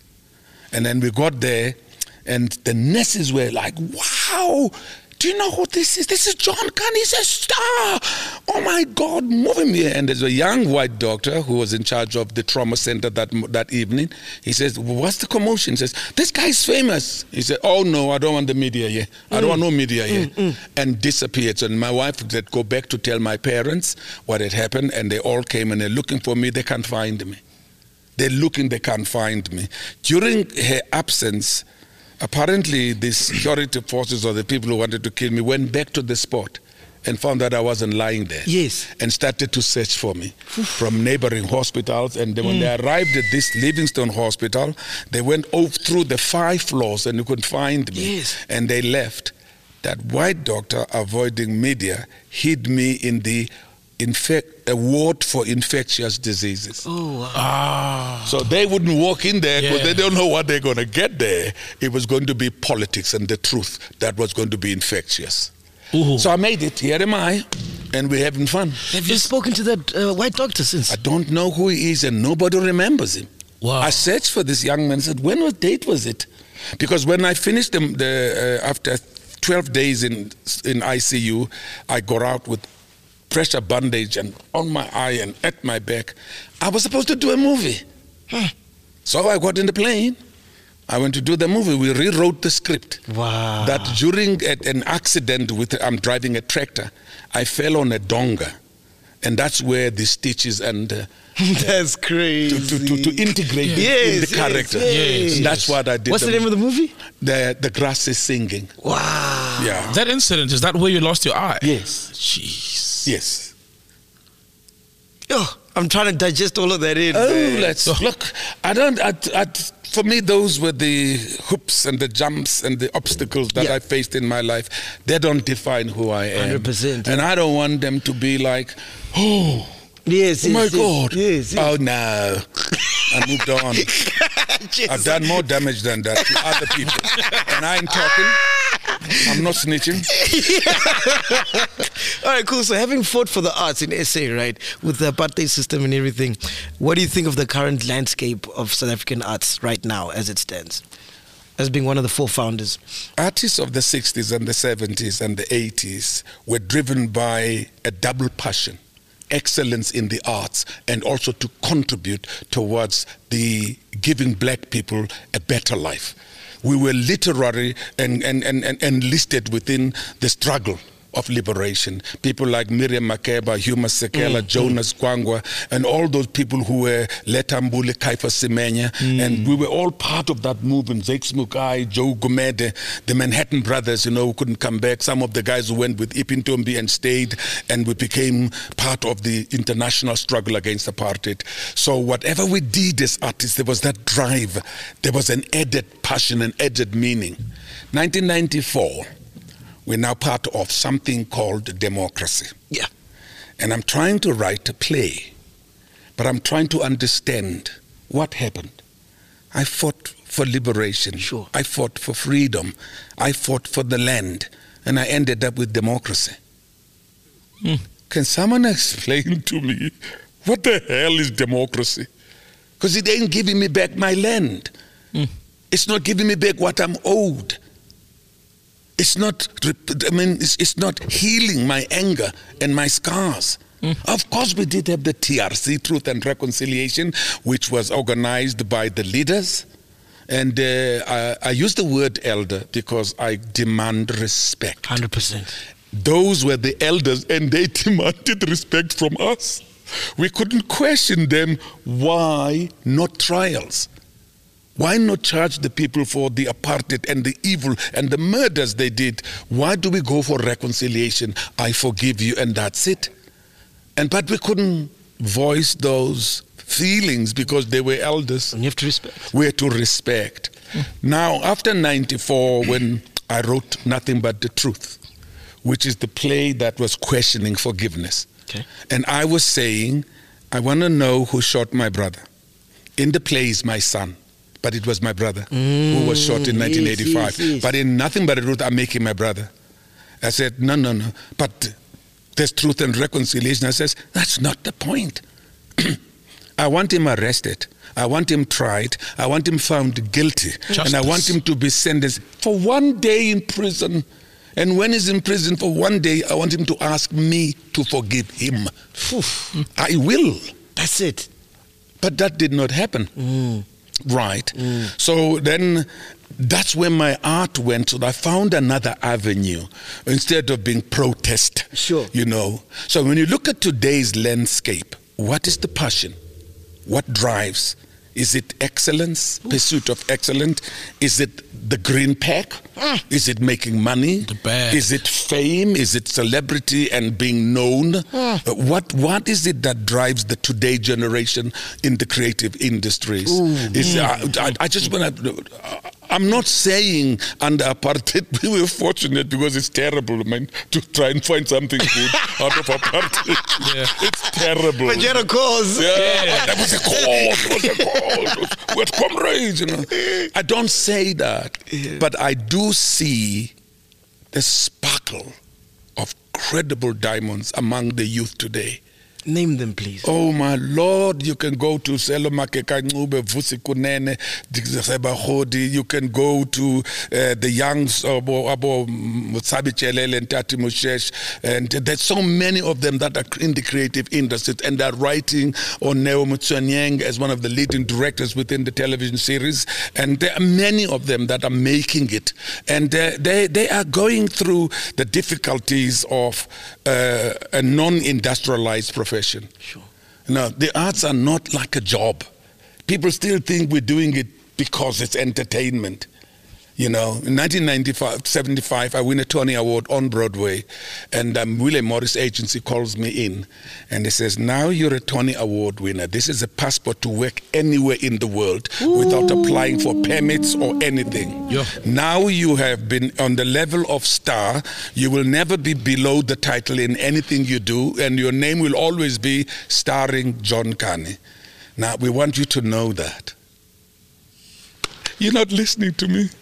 And then we got there, and the nurses were like, wow, do you know who this is? This is John Kani, he's a star. Oh my God, move him here. And there's a young white doctor who was in charge of the trauma center that that evening. He says, well, what's the commotion? He says, this guy's famous. He said, oh no, I don't want the media here. I don't want no media here. Mm, mm. And disappeared. So my wife said, go back to tell my parents what had happened. And they all came and they're looking for me. They can't find me. They're looking, they can't find me. During her absence, apparently the security forces or the people who wanted to kill me went back to the spot and found that I wasn't lying there. Yes. And started to search for me from neighboring hospitals. And then when mm. they arrived at this Livingstone hospital, they went over through the five floors and you couldn't find me. Yes. And they left. That white doctor, avoiding media, hid me in the infect a ward for infectious diseases. Oh, wow. Ah. So they wouldn't walk in there because Yeah. they don't know what they're going to get there. It was going to be politics and the truth that was going to be infectious. Ooh. So I made it. Here am I, and we're having fun. Have you spoken to that uh, white doctor since? I don't know who he is, and nobody remembers him. Wow. I searched for this young man and said, when what date was it? Because when I finished the, the uh, after twelve days in in I C U, I got out with pressure bandage and on my eye and at my back. I was supposed to do a movie. Huh. So I got in the plane. I went to do the movie. We rewrote the script. Wow. That during a, an accident with, I'm driving a tractor, I fell on a donga. And that's where the stitches and uh, that's crazy. to, to, to, to integrate Yes, in the yes, character. yes, And that's yes. what I did. What's the name of the movie? The, the Grass is Singing. Wow. Yeah. That incident, is that where you lost your eye? Yes. Jeez. Yes. Oh, I'm trying to digest all of that in. Oh, man. let's Oh. look. I don't. I, I, for me, those were the hoops and the jumps and the obstacles that Yeah. I faced in my life. They don't define who I am. one hundred percent. And I don't want them to be like, oh, Yes, oh yes, my yes, God. Yes, yes. Oh no. I moved on. I've done more damage than that to other people. And I ain't talking. I'm not snitching. All right, cool. So having fought for the arts in S A, right, with the apartheid system and everything, what do you think of the current landscape of South African arts right now as it stands? As being one of the four founders. Artists of the sixties and the seventies and the eighties were driven by a double passion. Excellence in the arts and also to contribute towards the giving black people a better life. We were literary and, and, and, and enlisted within the struggle of liberation. People like Miriam Makeba, Hugh Masekela, mm, Jonas mm. Gwangwa, and all those people who were Letambule, Kaifa Semenya, mm. and we were all part of that movement. Zakes Mukai, Joe Gumede, the Manhattan Brothers, you know, who couldn't come back. Some of the guys who went with Ipin Tombi and stayed, and we became part of the international struggle against apartheid. So whatever we did as artists, there was that drive. There was an added passion and added meaning. nineteen ninety-four, we're now part of something called democracy. Yeah. And I'm trying to write a play, but I'm trying to understand what happened. I fought for liberation. Sure. I fought for freedom. I fought for the land. And I ended up with democracy. Hmm. Can someone explain to me what the hell is democracy? Because it ain't giving me back my land. Hmm. It's not giving me back what I'm owed. It's not, I mean, it's, it's not healing my anger and my scars. Mm. Of course, we did have the T R C, Truth and Reconciliation, which was organized by the leaders. And uh, I, I use the word elder because I demand respect. one hundred percent. Those were the elders, and they demanded respect from us. We couldn't question them. Why not trials? Why not charge the people for the apartheid and the evil and the murders they did? Why do we go for reconciliation? I forgive you, and that's it. And but we couldn't voice those feelings because they were elders. And you have to respect. We had to respect. Now, after ninety-four, when I wrote Nothing But the Truth, which is the play that was questioning forgiveness. Okay. And I was saying, I want to know who shot my brother. In the play is my son, but it was my brother Mm, who was shot in nineteen eighty-five. yes, yes, yes. But in Nothing But the Truth, I'm making my brother. I said, no, no, no. But there's truth and reconciliation. I says, that's not the point. I want him arrested. I want him tried. I want him found guilty. Justice. And I want him to be sentenced for one day in prison. And when he's in prison for one day, I want him to ask me to forgive him. Oof. I will. That's it. But that did not happen. Mm. Right. So then that's where my art went. So I found another avenue instead of being protest. Sure. You know. So when you look at today's landscape, what is the passion? What drives? Is it excellence, pursuit of excellence? Is it the green pack? Is it making money? The bag. Is it fame? Is it celebrity and being known? Uh, What What is it that drives the today generation in the creative industries? Is, uh, I, I just want to. I'm not saying under apartheid we were fortunate because it's terrible, man, to try and find something good out of apartheid. Yeah. It's terrible. But you had a cause. Yeah, that was a cause. It was a cause. We're comrades, you know. I don't say that, but I do see the sparkle of credible diamonds among the youth today. Name them, please. Oh my Lord, you can go to Selomake Kancube, Vusi Kunene, Sebahodi, you can go to uh, the youngs, Abo Abo Mutsabi Chelele and Tati Mushesh, and there's so many of them that are in the creative industry and they're writing on Neo Mutswanyeng as one of the leading directors within the television series, and there are many of them that are making it, and uh, they, they are going through the difficulties of uh, a non-industrialized profession. Sure. No, the arts are not like a job. People still think we're doing it because it's entertainment. You know, in nineteen seventy-five, I win a Tony Award on Broadway, and um, William Morris Agency calls me in, and he says, now you're a Tony Award winner. This is a passport to work anywhere in the world without applying for permits or anything. Yeah. Now you have been on the level of star. You will never be below the title in anything you do, and your name will always be starring John Kani. Now, we want you to know that. You're not listening to me.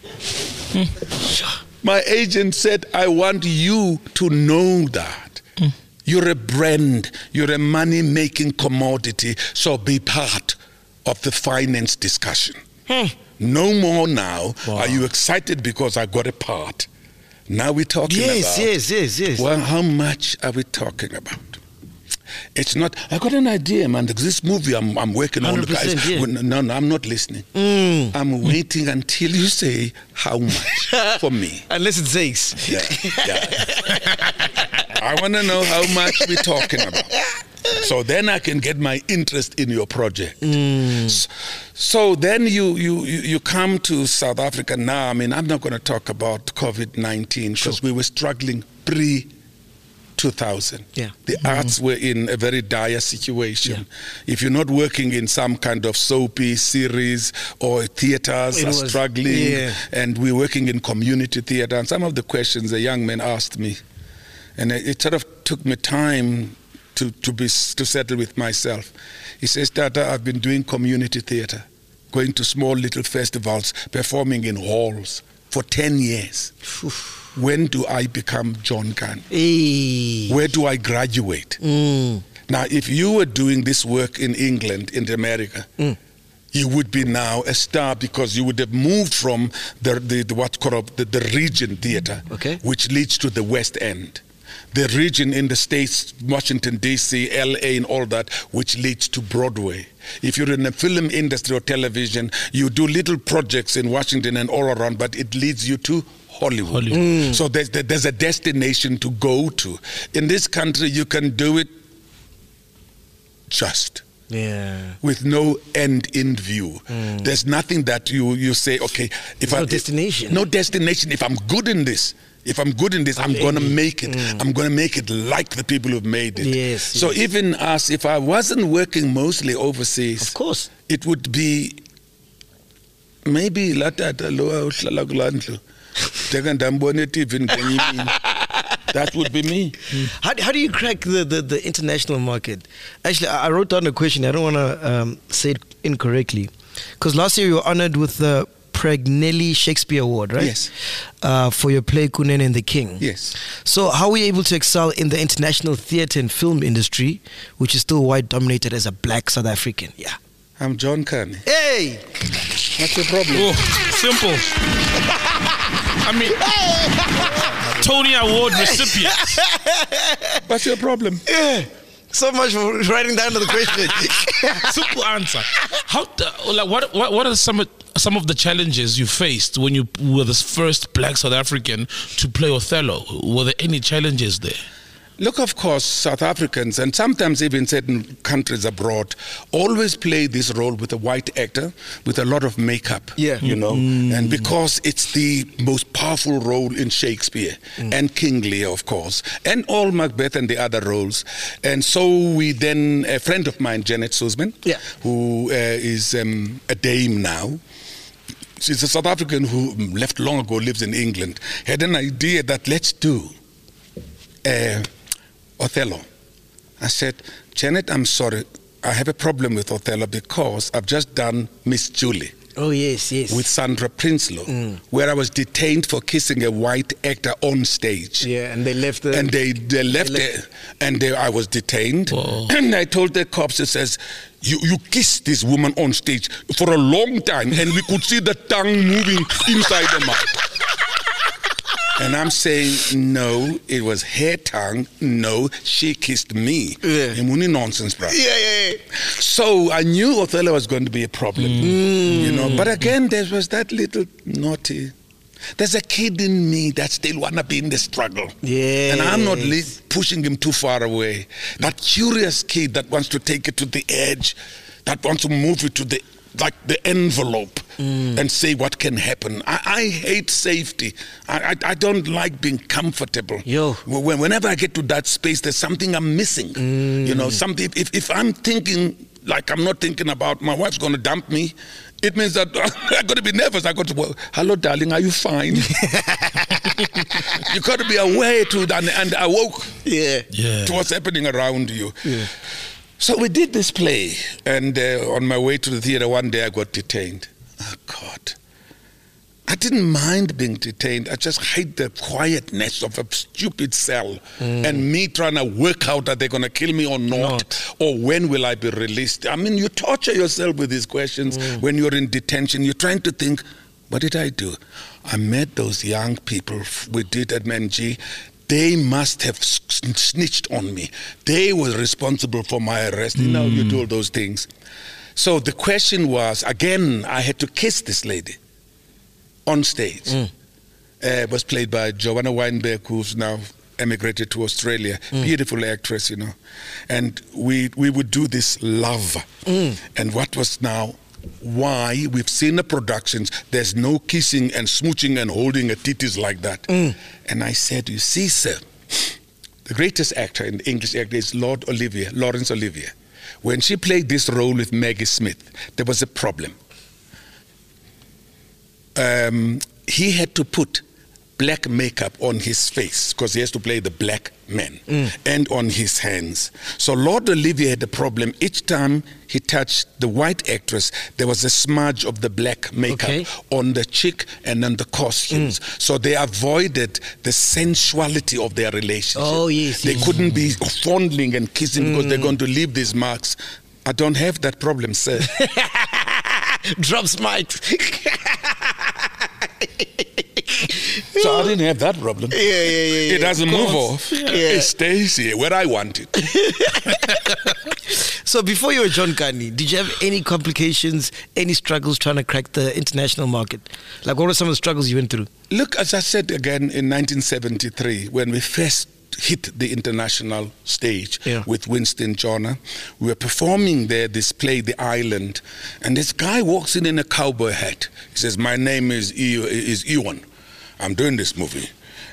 My agent said, I want you to know that. Mm. You're a brand. You're a money-making commodity. So be part of the finance discussion. Hmm. No more now. Wow. Are you excited because I got a part? Now we're talking Yes, about... yes, yes, yes. Well, how much are we talking about? It's not. I got an idea, man. This movie I'm, I'm working on. one hundred percent, Guys, yeah. well, no, no, I'm not listening. Mm. I'm waiting until you say how much for me. Unless it takes. Yeah, yeah. I want to know how much we're talking about, so then I can get my interest in your project. Mm. So, so then you, you you you come to South Africa now. I mean, I'm not going to talk about COVID nineteen because Sure. we were struggling pre two thousand. Yeah. The arts were in a very dire situation. Yeah. If you're not working in some kind of soapy series or theaters It are was- struggling, yeah. and we're working in community theater, and some of the questions the young man asked me, and it, it sort of took me time to, to, be, to settle with myself. He says, Tata, I've been doing community theater, going to small little festivals, performing in halls for ten years. When do I become John Kani? Hey. Where do I graduate? Mm. Now, if you were doing this work in England, in America, Mm. you would be now a star because you would have moved from the, the, the what called the, the region theater, Okay. which leads to the West End. The region in the States, Washington, D C, L A, and all that, which leads to Broadway. If you're in the film industry or television, you do little projects in Washington and all around, but it leads you to Hollywood. Hollywood. Mm. So there's, there's a destination to go to. In this country, you can do it just. Yeah. With no end in view. Mm. There's nothing that you, you say, okay, if There's I no destination. No destination. If I'm good in this, if I'm good in this, I'm, I'm gonna in it. make it. Mm. I'm gonna make it like the people who've made it. Yes, So yes. even us, if I wasn't working mostly overseas, Of course. it would be maybe latata lo uhlala kulandlu. Teka ndambone T V ngenye imini. That would be me. How, how do you crack the, the, the international market? Actually, I I wrote down a question. I don't want to um, say it incorrectly. Because last year you were honored with the Pregnelli Shakespeare Award, right? Yes. Uh, for your play Kunene and the King. Yes. So how were you able to excel in the international theatre and film industry, which is still white dominated, as a black South African? Yeah. I'm John Kani. Hey! What's the problem? Oh, simple. I mean, Tony Award recipient. What's your problem? Yeah. So much for writing down the question. Simple answer. How? Like, what? What? What are some of, some of the challenges you faced when you were the first black South African to play Othello? Were there any challenges there? Look, of course, South Africans and sometimes even certain countries abroad always play this role with a white actor with a lot of makeup. Yeah. You know, Mm. and because it's the most powerful role in Shakespeare Mm. and King Lear, of course, and all Macbeth and the other roles. And so we then, a friend of mine, Janet Suzman, Yeah. who uh, is um, a dame now. She's a South African who left long ago, lives in England, had an idea that let's do uh, Othello. I said, Janet, I'm sorry, I have a problem with Othello because I've just done Miss Julie Oh, yes, yes. with Sandra Prinsloo, Mm. where I was detained for kissing a white actor on stage. Yeah, and they left the... And they, they left They there, and they, I was detained. Whoa. And I told the cops, it says, you, you kissed this woman on stage for a long time, and we could see the tongue moving inside the mouth. And I'm saying, no, it was her tongue. No, she kissed me. Yeah. Imuni nonsense, bro. Yeah, yeah, yeah. So I knew Othello was going to be a problem, you know. But again, there was that little naughty. There's a kid in me that still wanna be in the struggle. Yes. And I'm not li- pushing him too far away. That curious kid that wants to take it to the edge, that wants to move it to the like the envelope and say what can happen. I, I hate safety. I, I I don't like being comfortable. Yo. When- Whenever I get to that space, there's something I'm missing. You know, something. If if I'm thinking like I'm not thinking about my wife's going to dump me, it means that I got to be nervous. I got to, well, hello, darling, are you fine? You got to be aware to that, and awoke Yeah. Yeah. to what's happening around you. Yeah. So we did this play, and uh, on my way to the theater one day I got detained. Oh, God. I didn't mind being detained. I just hate the quietness of a stupid cell and me trying to work out that they're going to kill me or not, Not. or when will I be released. I mean, you torture yourself with these questions when you're in detention. You're trying to think, what did I do? I met those young people we did at M N G. They must have s- snitched on me. They were responsible for my arrest. You know, you do all those things. So the question was, again, I had to kiss this lady on stage. Mm. Uh, was played by Joanna Weinberg, who's now emigrated to Australia. Beautiful actress, you know. And we we would do this love. And what was now why we've seen the productions, there's no kissing and smooching and holding a titties like that. And I said, you see, sir, the greatest actor in English actor is Lord Olivier, Laurence Olivier. When she played this role with Maggie Smith, there was a problem. Um, he had to put black makeup on his face because he has to play the black man and on his hands. So Lord Olivier had a problem. Each time he touched the white actress, there was a smudge of the black makeup Okay. on the cheek and on the costumes. So they avoided the sensuality of their relationship. Oh, yes, They yes. couldn't be fondling and kissing because they're going to leave these marks. I don't have that problem, sir. Drops mics. So I didn't have that problem. Yeah, yeah, yeah, yeah. It doesn't Of move course. off. Yeah. It stays here where I want it. So before you were John Kani, did you have any complications, any struggles trying to crack the international market? Like, what were some of the struggles you went through? Look, as I said again in nineteen seventy-three, when we first hit the international stage Yeah. with Winston Johnner, we were performing there, this play, The Island, and this guy walks in in a cowboy hat. He says, my name is, e- is Ewan. I'm doing this movie.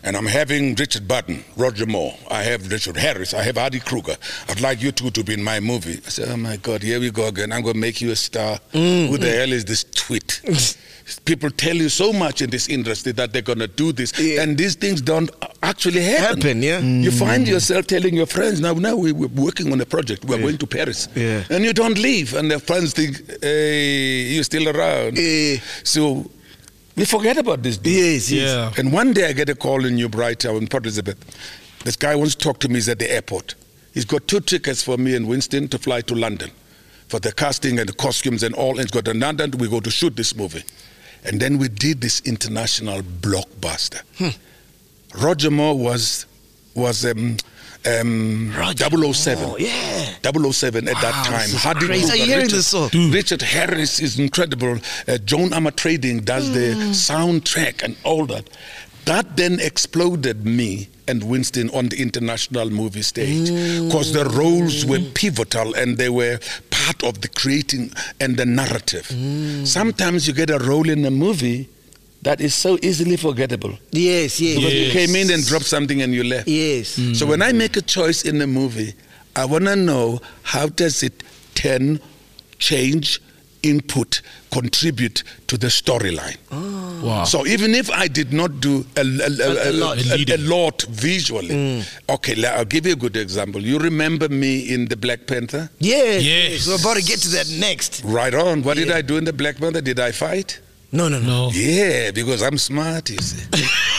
and I'm having Richard Burton, Roger Moore, I have Richard Harris, I have Hardy Kruger. I'd like you two to be in my movie. I said, oh my God, here we go again. I'm going to make you a star. Mm. Who the hell is this twit? People tell you so much in this industry that they're going to do this, yeah. and these things don't actually happen. Happen, yeah. Mm. You find yourself telling your friends, now, now we're working on a project, we're yeah. going to Paris. Yeah. And you don't leave, and the friends think, hey, you're still around. Yeah. So we forget about this. Yes, yes. Yeah. And one day I get a call in New Brighton, in Port Elizabeth. This guy wants to talk to me, he's at the airport. He's got two tickets for me and Winston to fly to London for the casting and the costumes and all. And he's got to London, we go to shoot this movie. And then we did this international blockbuster. Hmm. Roger Moore was was um, um, double oh seven. Oh, yeah. double oh seven at wow, that time. Hardy Kruger, Are you hearing Richard, this song? Richard Harris is incredible. Uh, Joan Armatrading does mm. the soundtrack and all that. That then exploded me and Winston on the international movie stage, because mm. the roles were pivotal and they were part of the creating and the narrative. Mm. Sometimes you get a role in a movie that is so easily forgettable. Yes, yes. Because yes. you came in and dropped something and you left. Yes. Mm. So when I make a choice in a movie, I want to know how does it turn, change, input, contribute to the storyline. Oh. Wow. So even if I did not do a, a, a, a, lot. a, a lot visually, mm. okay, I'll give you a good example. You remember me in the Black Panther? Yes. Yes. We're about to get to that next. Right on. What yeah. did I do in the Black Panther? Did I fight? No, no, no. No. Yeah, because I'm smart, you see.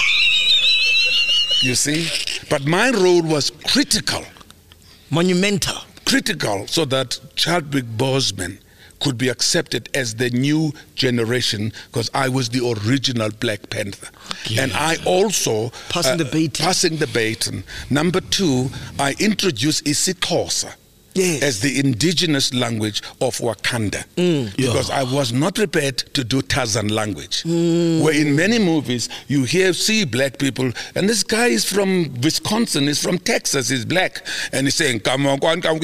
You see? But my role was critical. Monumental. Critical, so that Chadwick Boseman could be accepted as the new generation, because I was the original Black Panther. Yeah. And I also... Passing uh, the baton. Passing the baton. Number two, I introduced isiXhosa. Yes. As the indigenous language of Wakanda. Mm. Because yeah. I was not prepared to do Tarzan language. Mm. Where in many movies, you hear, see black people, and this guy is from Wisconsin, he's from Texas, he's black, and he's saying, come on, come on, come on,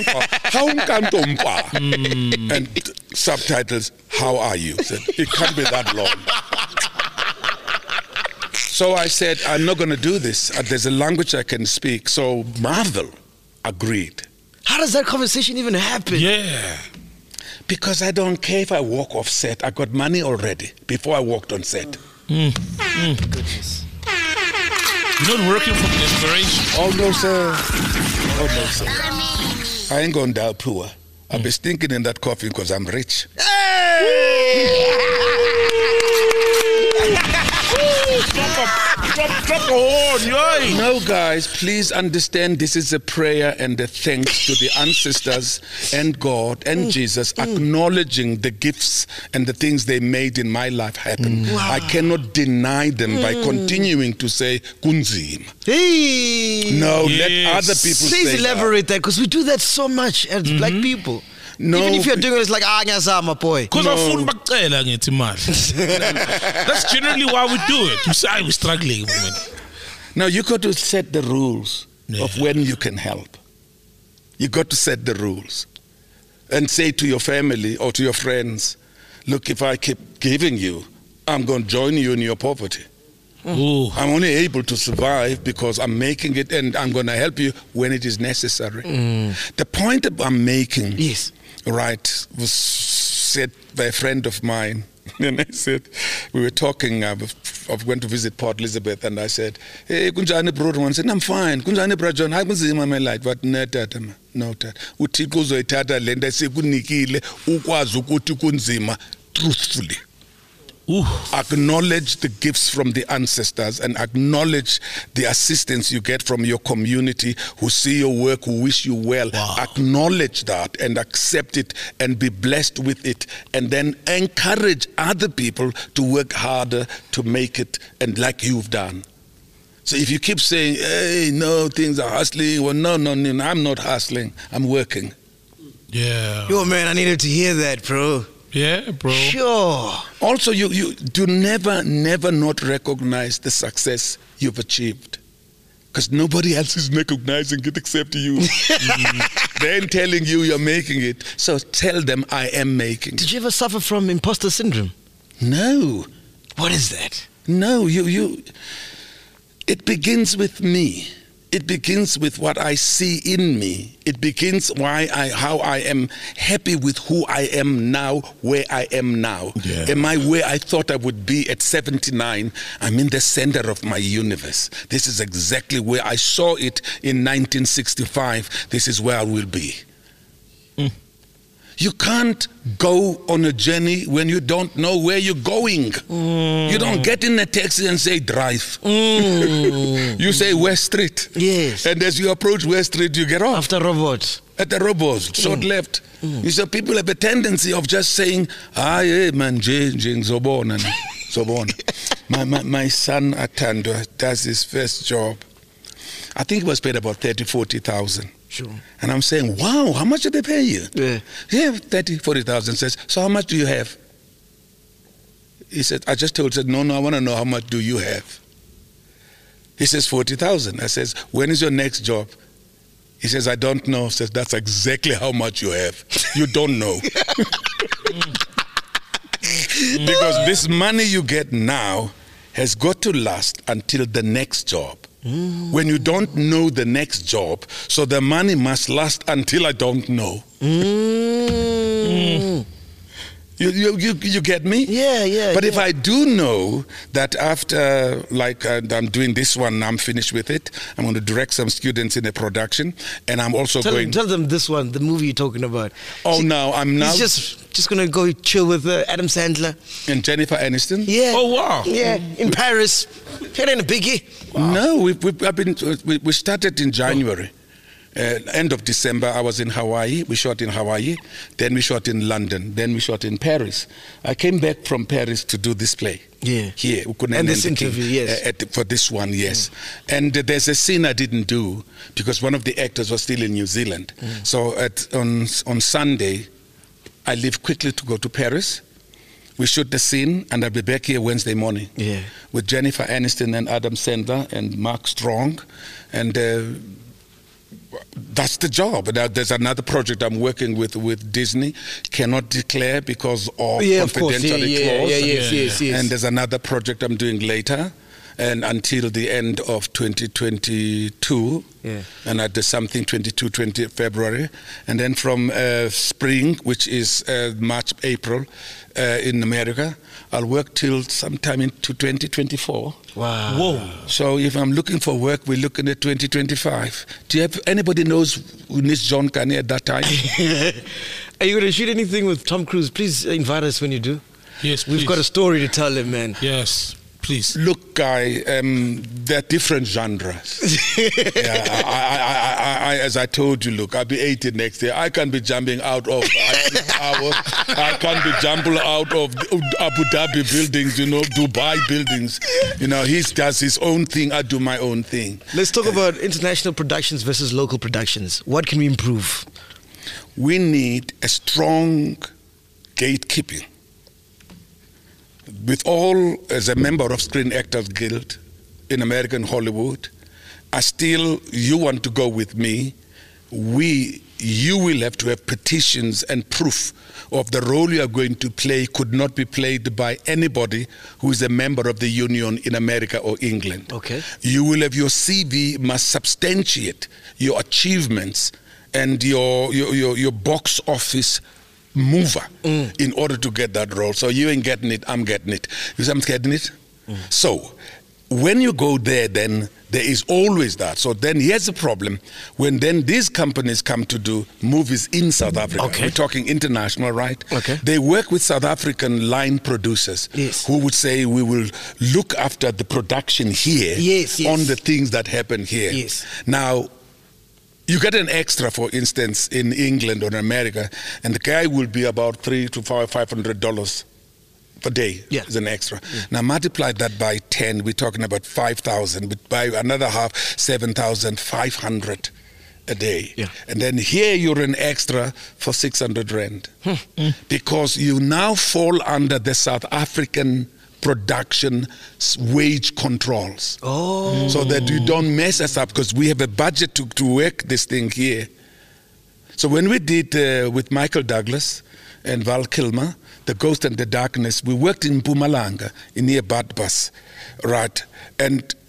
mm. and subtitles, how are you? Said, it can't be that long. So I said, I'm not going to do this. There's a language I can speak. So Marvel agreed. How does that conversation even happen? Yeah. Because I don't care if I walk off set. I got money already before I walked on set. Mm. Mm. Goodness. You're not working from desperation. Oh, no, sir. Oh, no, sir. I ain't going to die poor. I'll mm. be stinking in that coffin because I'm rich. Hey! drop, drop, drop a horn, No, guys, please understand this is a prayer and a thanks to the ancestors and God and mm. Jesus, mm. acknowledging the gifts and the things they made in my life happen. Mm. Wow. I cannot deny them mm. by continuing to say, kunzima. Hey. No, yes. let other people Please say elaborate that, because we do that so much as mm-hmm. black people. No, even if you're doing it, it's like, ah, ngiyazama, boy. Because no. That's generally why we do it. You say we're struggling. Now you got to set the rules yeah. of when you can help. You got to set the rules and say to your family or to your friends, look, if I keep giving you, I'm going to join you in your poverty. Ooh. I'm only able to survive because I'm making it, and I'm going to help you when it is necessary. Mm. The point that I'm making, yes, right, was said by a friend of mine. And I said, we were talking, I went to visit Port Elizabeth, and I said, hey, kunjani bro? One said, I'm fine. Kunjani bro John? I kunzima my life, but no tata, no tata. Uthixo uzoyithatha le nto sekunikile ukwazi ukuthi kunzima truthfully. Ooh. Acknowledge the gifts from the ancestors and acknowledge the assistance you get from your community who see your work, who wish you well. Wow. Acknowledge that and accept it and be blessed with it, and then encourage other people to work harder to make it, and like you've done. So if you keep saying, hey, no, things are hustling, well, no, no, no, I'm not hustling, I'm working. Yeah. Yo, man, I needed to hear that, bro. Yeah, bro. Sure. Also, you, you do never, never not recognize the success you've achieved. Because nobody else is recognizing it except you. mm. They're telling you you're making it. So tell them I am making it. Did you ever suffer from imposter syndrome? No. What is that? No, you... you It begins with me. It begins with what I see in me. It begins why I, how I am happy with who I am now, where I am now. Yeah. Am I where I thought I would be at seventy-nine? I'm in the center of my universe. This is exactly where I saw it in nineteen sixty-five. This is where I will be. Mm. You can't go on a journey when you don't know where you're going. Mm. You don't get in a taxi and say drive. Mm. You say West Street. Yes. And as you approach West Street, you get off. After robot. At the robots, short Mm. left. Mm. You see, people have a tendency of just saying, ah, yeah, man, Jane, Jane, Zobon, Zobon. my, my, my son, Atando, does his first job. I think he was paid about thirty, forty thousand. Sure. And I'm saying, wow, how much did they pay you? Yeah. Yeah, thirty, forty thousand. Says, so how much do you have? He said, I just told him, said, no, no, I want to know how much do you have? He says, forty thousand. I says, when is your next job? He says, I don't know. Says, that's exactly how much you have. You don't know. Because this money you get now has got to last until the next job. Mm. When you don't know the next job, so the money must last until I don't know. Mm. You, you, you, you get me? Yeah, yeah. But yeah. if I do know that after, like, uh, I'm doing this one, I'm finished with it, I'm going to direct some students in a production, and I'm also tell going... Them, tell them this one, the movie you're talking about. Oh, she, no, I'm now... He's just, just going to go chill with uh, Adam Sandler. And Jennifer Aniston? Yeah. Oh, wow. Yeah, in Paris. It ain't a biggie. Wow. No, we, we, I've been, we, we started in January. Uh, end of December, I was in Hawaii. We shot in Hawaii. Then we shot in London. Then we shot in Paris. I came back from Paris to do this play. Yeah. Here. And this interview, yes. Uh, at, for this one, yes. Mm. And uh, there's a scene I didn't do because one of the actors was still in New Zealand. Mm. So at, on, on Sunday, I leave quickly to go to Paris. We shoot the scene, and I'll be back here Wednesday morning. Yeah. With Jennifer Aniston and Adam Sandler and Mark Strong. And... Uh, that's the job. Now, there's another project I'm working with with Disney. Cannot declare because of yeah, confidentiality of yeah, clause. Yeah, yeah, yes, yes, yes. And there's another project I'm doing later, and until the end of twenty twenty-two. Yeah. And I did something twenty-two, twenty February, and then from uh, spring, which is uh, March, April, uh, in America, I'll work till sometime into twenty twenty-four. Wow. Whoa. So if I'm looking for work, we're looking at twenty twenty-five. Do you have anybody knows who needs John Carney at that time? Are you going to shoot anything with Tom Cruise? Please invite us when you do. Yes, We've please. got a story to tell him, man. Yes, please. Look, Guy, um, they're different genres. yeah, I, I, I, I, as I told you, look, I'll be eighty next year. I can't be jumping out of Eiffel Tower. I can't be jumping out of Abu Dhabi buildings, you know, Dubai buildings. You know, he does his own thing. I do my own thing. Let's talk about international productions versus local productions. What can we improve? We need a strong gatekeeping. With all, as a member of Screen Actors Guild in American Hollywood, I still, you want to go with me, we, you will have to have petitions and proof of the role you are going to play could not be played by anybody who is a member of the union in America or England. Okay. You will have your C V must substantiate your achievements and your, your, your, your box office mover mm. in order to get that role. So you ain't getting it, I'm getting it. You say I'm getting it? Mm. So when you go there, then there is always that. So then here's the problem. When then these companies come to do movies in South Africa, okay. we're talking international, right? Okay. They work with South African line producers yes. who would say, we will look after the production here yes, yes. on the things that happen here. Yes. Now, you get an extra, for instance, in England or in America, and the guy will be about three to five, five hundred dollars per day yeah. as an extra. Yeah. Now multiply that by ten, we're talking about five thousand. But by another half, seven thousand five hundred a day. Yeah. And then here you're an extra for six hundred rand, hmm. because you now fall under the South African production wage controls. Oh. So that you don't mess us up, because we have a budget to, to work this thing here. So when we did uh, with Michael Douglas and Val Kilmer, The Ghost and the Darkness, we worked in Mpumalanga, in near Badbus, right? And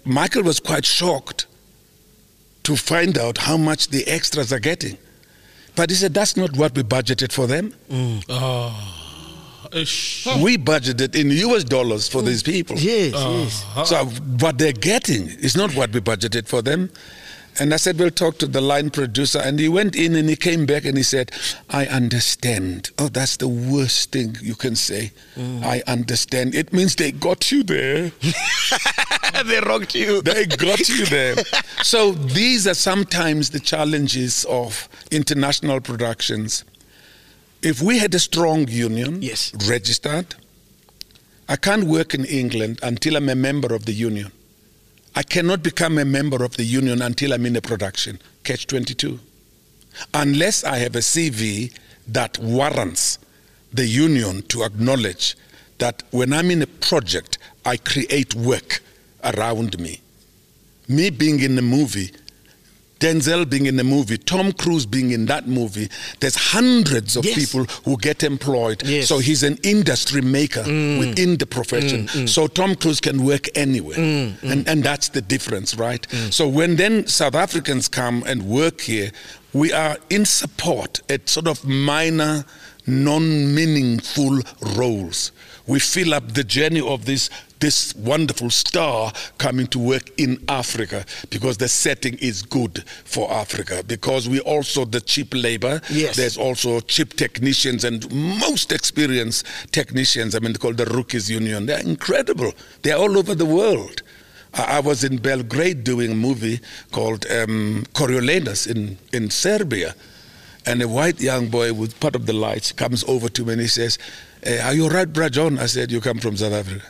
Michael was quite shocked to find out how much the extras are getting. But he said, that's not what we budgeted for them. Mm. Oh, ish. We budgeted in U S dollars for these people. Yes, Uh, yes. So what they're getting is not what we budgeted for them. And I said, we'll talk to the line producer. And he went in and he came back and he said, I understand. Oh, that's the worst thing you can say. Mm. I understand. It means they got you there. They rocked you. They got you there. So these are sometimes the challenges of international productions. If we had a strong union, yes, registered, I can't work in England until I'm a member of the union. I cannot become a member of the union until I'm in a production, catch twenty-two. Unless I have a C V that warrants the union to acknowledge that when I'm in a project, I create work around me. Me being in a movie, Denzel being in a movie, Tom Cruise being in that movie, there's hundreds of yes. people who get employed. Yes. So he's an industry maker mm. within the profession. Mm, mm. So Tom Cruise can work anywhere. Mm, mm. And, and that's the difference, right? Mm. So when then South Africans come and work here, we are in support at sort of minor, non-meaningful roles. We fill up the journey of this this wonderful star coming to work in Africa because the setting is good for Africa, because we also the cheap labor. Yes. There's also cheap technicians and most experienced technicians. I mean, they're called the Rookies Union. They're incredible. They're all over the world. I, I was in Belgrade doing a movie called um, Coriolanus in, in Serbia. And a white young boy with part of the lights comes over to me and he says, hey, are you all right, Brajon? I said, you come from South Africa.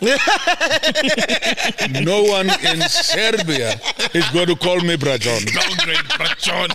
No one in Serbia is going to call me Brajon. Belgrade, Brajon.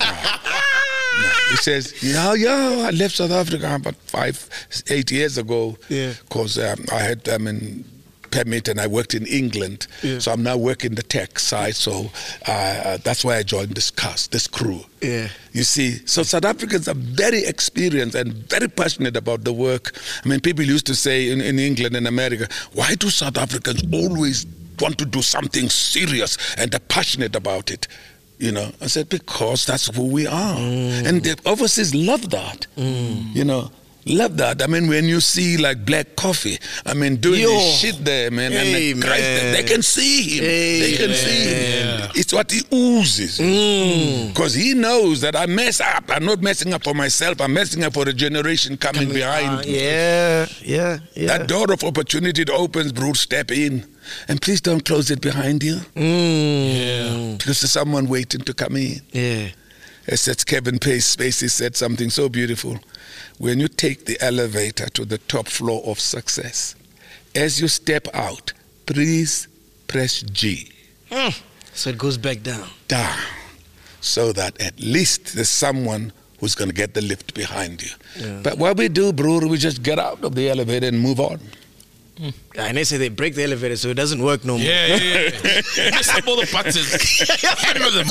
No. No. He says, yeah, yeah, I left South Africa about five, eight years ago because yeah. um, I had um, in permit and I worked in England. Yeah. So I'm now working the tech side. So uh, that's why I joined this cast, this crew. Yeah. You see, so South Africans are very experienced and very passionate about the work. I mean, people used to say in, in England and America, why do South Africans always want to do something serious and are passionate about it? You know, I said, because that's who we are. Mm. And the overseas love that, mm. you know. Love that. I mean, when you see like Black Coffee, I mean, doing Yo. this shit there, man, Hey, and the Christ, man. they can see him. Hey, they can man. see him. Yeah. It's what he oozes. Because Mm. he knows that I mess up. I'm not messing up for myself. I'm messing up for a generation coming, behind Uh, me. yeah, yeah, yeah. That door of opportunity it opens, bro, step in. And please don't close it behind you. Mm. Yeah. Because there's someone waiting to come in. Yeah. As that Kevin Pace Spacey said something so beautiful. When you take the elevator to the top floor of success, as you step out, please press G. Mm. So it goes back down. Down. So that at least there's someone who's going to get the lift behind you. Yeah. But what we do, bro, we just get out of the elevator and move on. Yeah, and they say they break the elevator so it doesn't work no more. Yeah, yeah, yeah. Mess up all the buttons. Hammer them.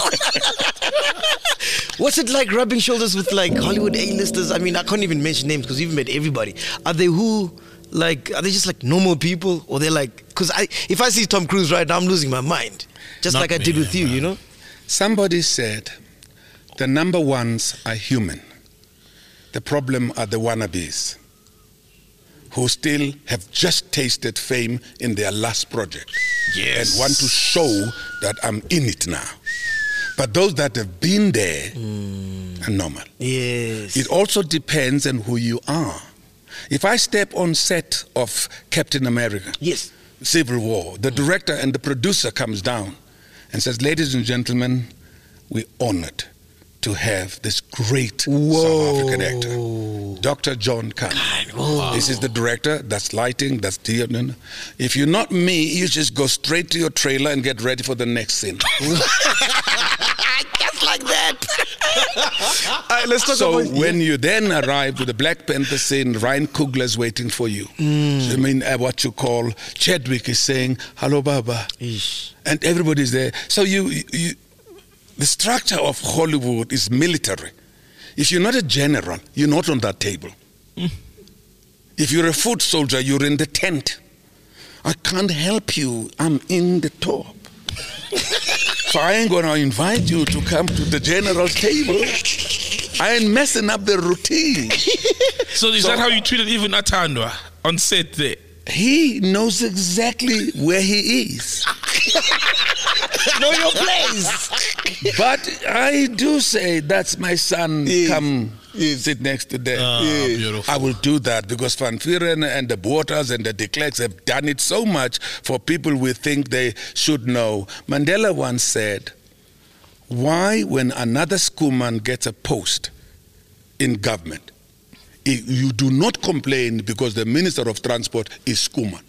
What's it like rubbing shoulders with like Hollywood A-listers? I mean, I can't even mention names because you've met everybody. Are they who, like, are they just like normal people? Or they're like, because I, if I see Tom Cruise right now, I'm losing my mind. Just Not like I me, did with you, man. you know? Somebody said the number ones are human. The problem are the wannabes who still have just tasted fame in their last project. Yes. And want to show that I'm in it now. But those that have been there Mm. are normal. Yes. It also depends on who you are. If I step on set of Captain America, Yes. Civil War, the director and the producer comes down and says, ladies and gentlemen, we're honored to have this great South African actor, Doctor John Khan. Whoa. This is the director, that's lighting, that's the... If you're not me, you just go straight to your trailer and get ready for the next scene. Just like that. All right, let's talk So about... when you then arrive to the Black Panther scene, Ryan Coogler's waiting for you. Mm. So, I mean, uh, what you call, Chadwick is saying, hello, Baba. Eesh. And everybody's there. So you, you, the structure of Hollywood is military. If you're not a general, you're not on that table. Mm. If you're a foot soldier, you're in the tent. I can't help you. I'm in the top. So I ain't gonna invite you to come to the general's table. I ain't messing up the routine. So is So- that how you treated even Atandwa on set there? He knows exactly where he is. Know your place. But I do say, that's my son, Yes. come Yes. sit next to them. Ah, Yeah. beautiful. I will do that because Van Vuren and the Bottas and the de Klerks have done it so much for people we think they should know. Mandela once said, why when another schoolman gets a post in government, i- you do not complain because the Minister of Transport is schoolman.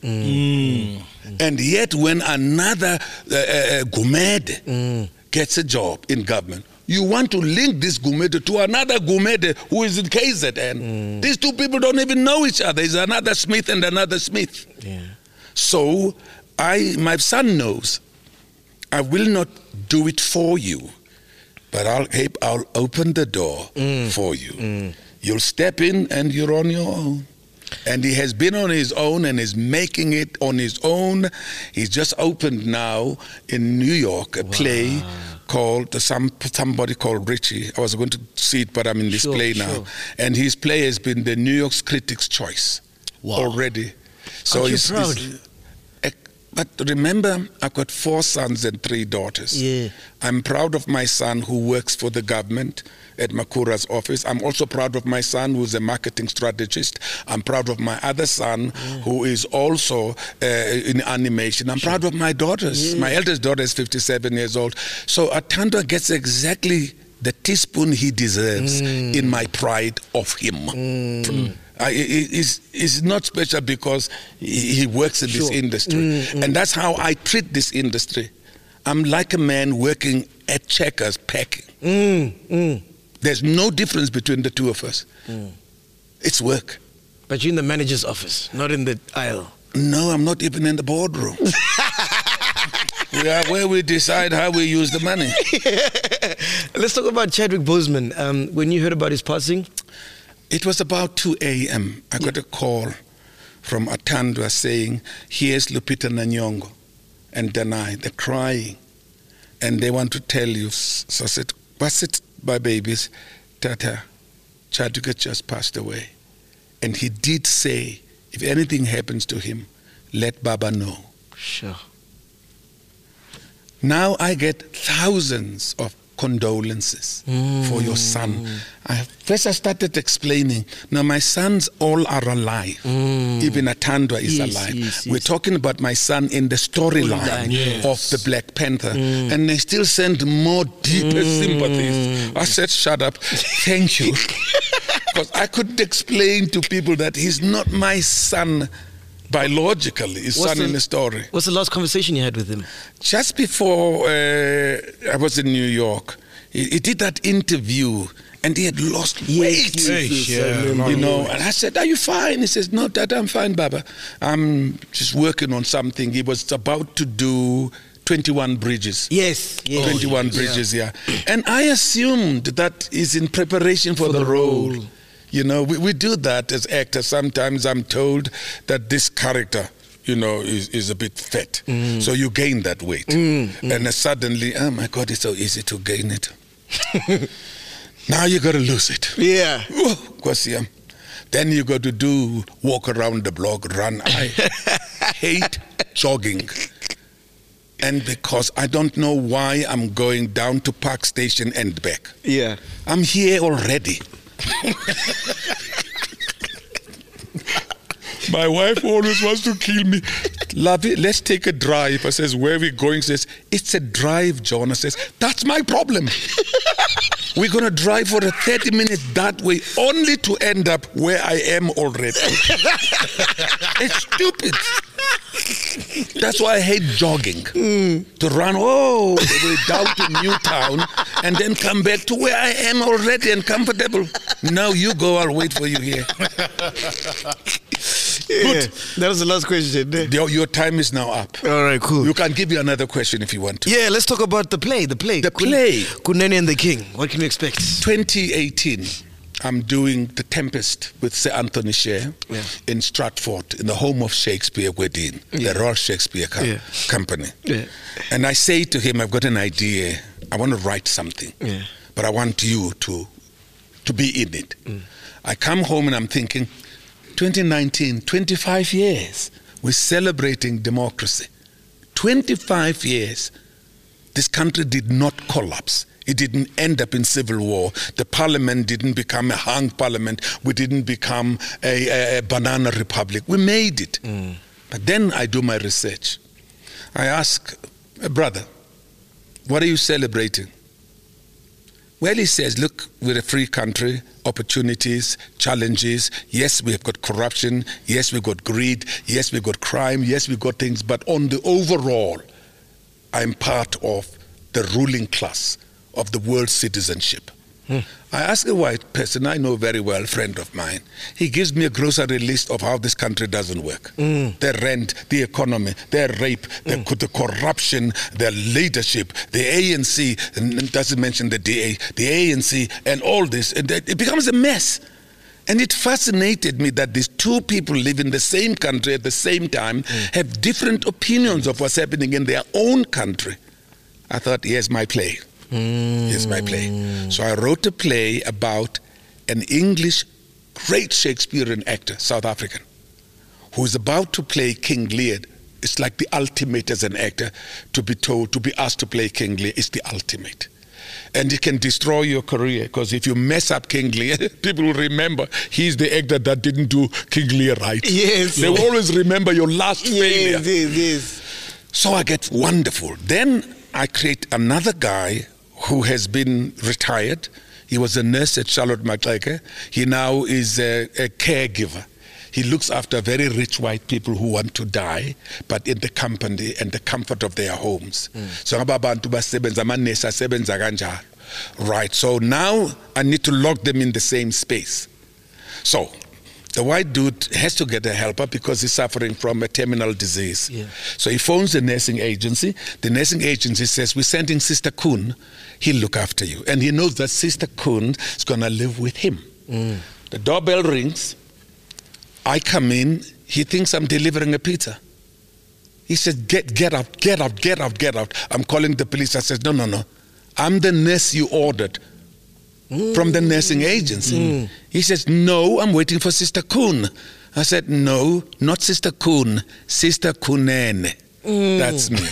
And yet when another uh, uh, Gumede gets a job in government, you want to link this Gumede to another Gumede who is in K Z N. These two people don't even know each other. There's another Smith and another Smith. Yeah. So I, my son knows, I will not do it for you, but I'll, I'll open the door for you. You'll step in and you're on your own. And he has been on his own and is making it on his own. He's just opened now in New York a play called some somebody called Richie. I was going to see it, but I'm in this Sure, play now. sure. And his play has been the New York's Critics' Choice Wow. already. So Aren't you it's, proud? it's- eh, but remember, I've got four sons and three daughters. Yeah. I'm proud of my son who works for the government at Makura's office. I'm also proud of my son who's a marketing strategist. I'm proud of my other son who is also uh, in animation. I'm proud of my daughters. My eldest daughter is fifty-seven years old. So Atandwa gets exactly the teaspoon he deserves in my pride of him. I, he- he's, he's not special because he, he works in this Sure. industry. And that's how I treat this industry. I'm like a man working at Checkers packing. Mm, mm. There's no difference between the two of us. It's work. But you're in the manager's office, not in the aisle. No, I'm not even in the boardroom. We are where we decide how we use the money. Let's talk about Chadwick Boseman. Um, when you heard about his passing, It was about two a.m. I got a call from Atandwa saying, here's Lupita Nyong'o and Danai. They're crying. And they want to tell you. So I said, what's it, my babies? Tata, Chadwick had just passed away. And he did say, if anything happens to him, let Baba know. sure. Now I get thousands of condolences for your son. I, first I started explaining, now my sons all are alive. Even Atandwa is Yes, alive. yes, We're yes. talking about my son in the storyline Storyline, yes. of the Black Panther. And they still send more deeper sympathies. I said, shut up. Thank you. Because I couldn't explain to people that he's not my son biologically, his What's son the- in the story. What's the last conversation you had with him? Just before uh, I was in New York, he, he did that interview and he had lost weight. yes, yes, yeah, I remember. You know, and I said, are you fine? He says, no, Dad, I'm fine, Baba. I'm just working on something. He was about to do twenty-one bridges. Yes, yes. twenty-one bridges, yeah. And I assumed that he's in preparation for, For the, the role. role. You know, we, we do that as actors. Sometimes I'm told that this character, you know, is, is a bit fat. So you gain that weight. And then suddenly, oh my God, it's so easy to gain it. Now you got to lose it. Yeah. Oh, Kwasiam. Then you got to do walk around the block, run. I hate jogging. And because I don't know why I'm going down to Park Station and back. Yeah. I'm here already. My wife always wants to kill me. Lovey, let's take a drive. I says, where are we going? She says, it's a drive, John. I says, that's my problem. We're going to drive for a thirty minutes that way only to end up where I am already. It's stupid. That's why I hate jogging. To run all the way down to Newtown and then come back to where I am already and comfortable. Now you go, I'll wait for you here. Good. That was the last question. eh? Your, your time is now up. All right, cool. You can give you another question if you want to. Yeah, let's talk about the play. The play. The Kun- play. Kunene and the King. What can we expect? twenty eighteen, I'm doing The Tempest with Sir Anthony Sher Yeah. in Stratford, in the home of Shakespeare Wedding, Yeah. the Royal Shakespeare Co- Yeah. Company. Yeah. And I say to him, I've got an idea. I want to write something, Yeah. but I want you to, to be in it. Mm. I come home and I'm thinking, twenty nineteen, twenty-five years, we're celebrating democracy. twenty-five years, this country did not collapse. It didn't end up in civil war. The parliament didn't become a hung parliament. We didn't become a, a, a banana republic. We made it. Mm. But then I do my research. I ask, a brother, what are you celebrating? Well, he says, look, we're a free country, opportunities, challenges. Yes, we have got corruption. Yes, we've got greed. Yes, we've got crime. Yes, we've got things. But on the overall, I'm part of the ruling class of the world citizenship. Hmm. I ask a white person I know very well, friend of mine. He gives me a grocery list of how this country doesn't work. Mm. The rent, the economy, the rape, the, co- the corruption, the leadership, the A N C, and it doesn't mention the D A, the A N C, and all this. And that- it becomes a mess. And it fascinated me that these two people live in the same country at the same time, Mm. have different opinions of what's happening in their own country. I thought, here's my play. Mm. Here's my play. So I wrote a play about an English great Shakespearean actor, South African, who is about to play King Lear. It's like the ultimate as an actor to be told, to be asked to play King Lear. It's the ultimate. And it can destroy your career, because if you mess up King Lear, people will remember he's the actor that didn't do King Lear right. Yes. They will always remember your last failure. Yes, yes, yes. So I get wonderful. Then I create another guy who has been retired. He was a nurse at Charlotte Maclecker. He now is a, a caregiver. He looks after very rich white people who want to die, but in the company and the comfort of their homes. So ngaba bantu basebenza amanesi asebenza kanjalo. Right, so now I need to lock them in the same space. So the white dude has to get a helper because he's suffering from a terminal disease. Yeah. So he phones the nursing agency. The nursing agency says, we're sending Sister Kuhn. He'll look after you. And he knows that Sister Kuhn is going to live with him. Mm. The doorbell rings. I come in. He thinks I'm delivering a pizza. He says, get, get out, get out, get out, get out. I'm calling the police. I said, no, no, no. I'm the nurse you ordered from the nursing agency. Mm. He says, no, I'm waiting for Sister Kuhn. I said, no, not Sister Kuhn, Sister Kunene. Mm. That's me.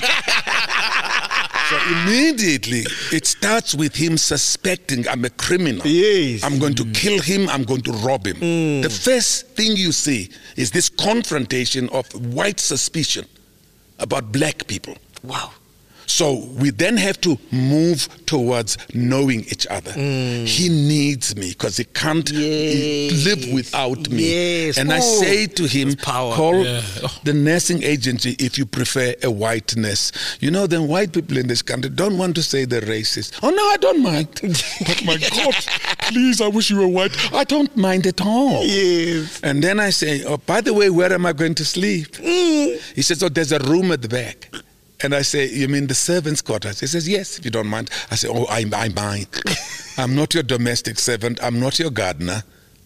So immediately, it starts with him suspecting I'm a criminal. Yes. I'm going to kill him, I'm going to rob him. Mm. The first thing you see is this confrontation of white suspicion about black people. Wow. So we then have to move towards knowing each other. Mm. He needs me because he can't Yes. live without me. Yes. And I Oh, say to him, that's power. call Yeah. Oh. the nursing agency if you prefer a white nurse. You know, then white people in this country don't want to say they're racist. Oh, no, I don't mind. But my God, please, I wish you were white. I don't mind at all. Yes. And then I say, oh, by the way, where am I going to sleep? Mm. He says, oh, there's a room at the back. And I say, you mean the servants' quarters? He says, yes, if you don't mind. I say, oh, I, I mind. I'm not your domestic servant. I'm not your gardener.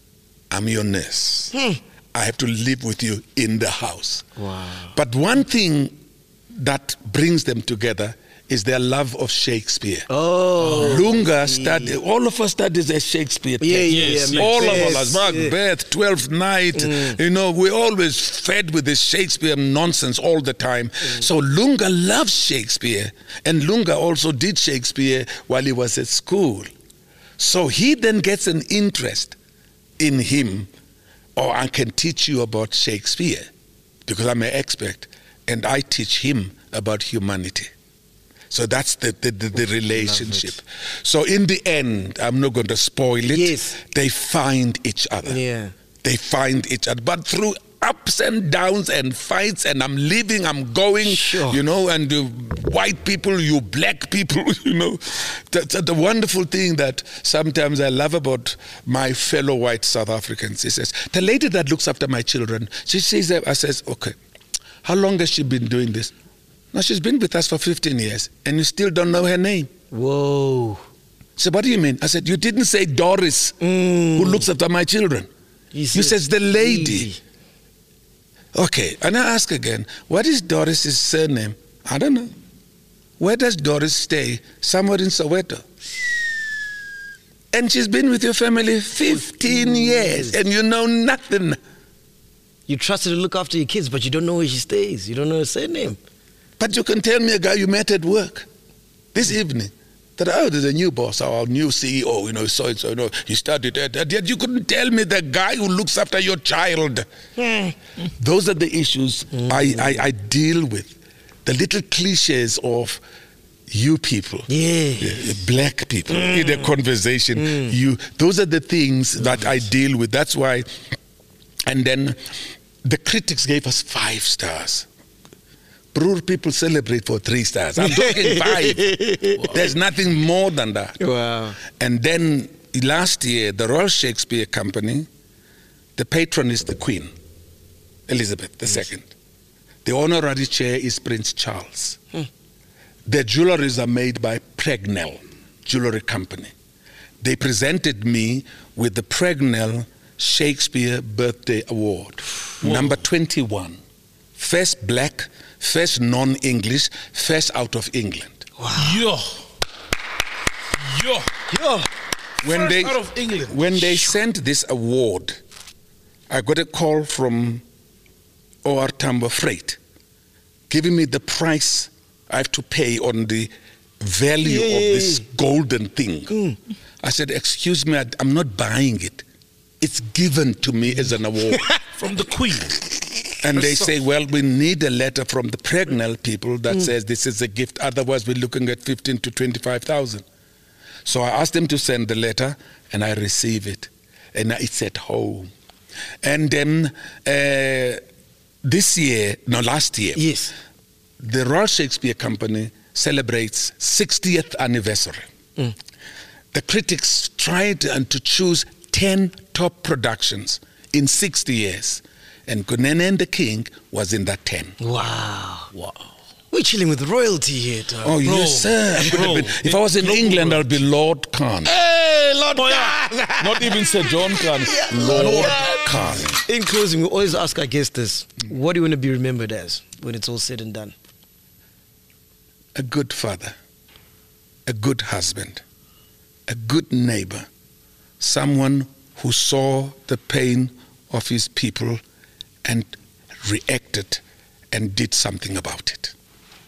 I'm your nurse. Hmm. I have to live with you in the house. Wow. But one thing that brings them together is their love of Shakespeare. Oh. Lunga studied, all of us studied a Shakespeare Yeah, text. yeah, Yes, yeah. All Macbeth, of us, Macbeth, Twelfth Night, Mm. you know, we're always fed with this Shakespeare nonsense all the time. So Lunga loves Shakespeare, and Lunga also did Shakespeare while he was at school. So he then gets an interest in him, or I can teach you about Shakespeare, because I'm an expert, and I teach him about humanity. So that's the, the, the, the relationship. So in the end, I'm not going to spoil it. Yes. They find each other. Yeah. They find each other. But through ups and downs and fights, and I'm leaving, I'm going, Sure. you know, and uh, white people, you black people, you know. That's the wonderful thing that sometimes I love about my fellow white South Africans. He says, the lady that looks after my children, she says, I says, okay, how long has she been doing this? No, she's been with us for fifteen years, and you still don't know her name. Whoa. I said, what do you mean? I said, you didn't say Doris, Mm. who looks after my children. You You said said the lady. lady. Okay, and I ask again, what is Doris's surname? I don't know. Where does Doris stay? Somewhere in Soweto. And she's been with your family fifteen years, and you know nothing. You trust her to look after your kids, but you don't know where she stays. You don't know her surname. But you can tell me a guy you met at work this evening that, oh, there's a new boss, our new C E O, you know, so and so, you know, he started at that. Yet you couldn't tell me the guy who looks after your child. Those are the issues I, I, I deal with. The little cliches of you people, Yeah. uh, black people in a conversation. You, those are the things that I deal with. That's why. And then the critics gave us five stars. Broer people celebrate for three stars. I'm talking five. There's nothing more than that. Wow. And then last year, the Royal Shakespeare Company, the patron is the Queen, Elizabeth the Second. The honorary chair is Prince Charles. Hmm. The jewelries are made by Pregnell Jewelry Company. They presented me with the Pregnell Shakespeare Birthday Award, number twenty-one. First black, first non-English, first out of England. Yo. Yo. Yo. When First they, out of England. when they sent this award, I got a call from O R Tambo Freight, giving me the price I have to pay on the value of this golden thing. I said, excuse me, I- I'm not buying it. It's given to me as an award. From the Queen. And they say, well, we need a letter from the Pregnell people that says this is a gift. Otherwise, we're looking at fifteen to twenty-five thousand. So I asked them to send the letter, and I receive it. And it's at home. And then uh, this year, no, last year, Yes. the Royal Shakespeare Company celebrates sixtieth anniversary. The critics tried uh, to choose ten top productions in sixty years. And Kunene and the King was in that ten. Wow. Wow. We're chilling with royalty here, dog. Oh, Bro, yes, sir. I could have bro, been- if I was in global England, world. I'd be Lord Khan. Hey, Lord Oh, God. yeah. Not even Sir John Khan. Lord Khan. In closing, we always ask our guests this. What do you want to be remembered as when it's all said and done? A good father, a good husband, a good neighbor, someone who saw the pain of his people and reacted and did something about it.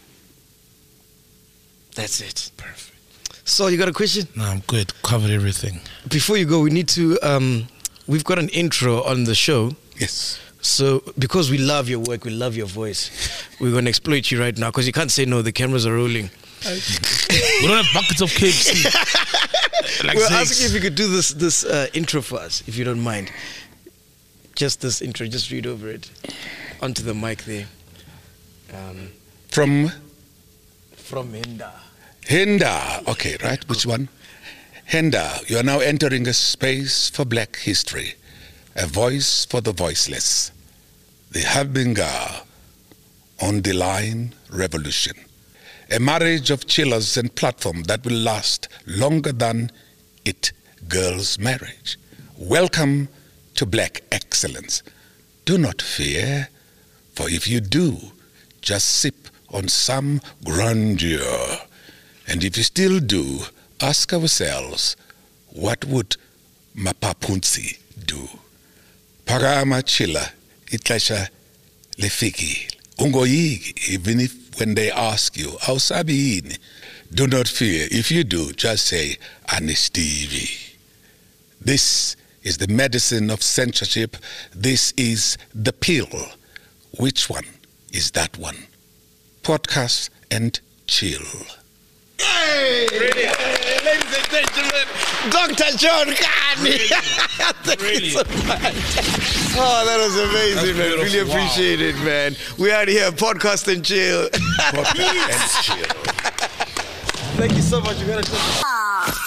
That's it. Perfect. So, you got a question? No, I'm good. Covered everything. Before you go, we need to, um, we've got an intro on the show. Yes. So, because we love your work, we love your voice, we're going to exploit you right now because you can't say no, the cameras are rolling. We don't have buckets of K F C. Like We're Zakes. asking if you could do this this uh, intro for us, if you don't mind. Just this intro, just read over it onto the mic there. Um, From from Hinda. Hinda. Okay, right. Which one? Hinda, you are now entering a space for black history, a voice for the voiceless. The Habinga on the line revolution. A marriage of chillers and platform that will last longer than it girls' marriage. Welcome to Black Excellence. Do not fear, for if you do, just sip on some grandeur. And if you still do, ask ourselves, what would Mapapunzi do? Phakama chilla, ixesha lifikile. Ungoyiki, even if when they ask you, awusabi yini? Do not fear. If you do, just say, Anistivi. This is the medicine of censorship. This is the pill. Which one is that one? Podcast and chill. Hey! Brilliant. Hey, ladies and gentlemen, Doctor John Kani. Thank Really? you so much. Oh, that was amazing, man. Really beautiful. appreciate it, man. We out here, podcast and chill. Podcast and chill. Thank you so much. You gotta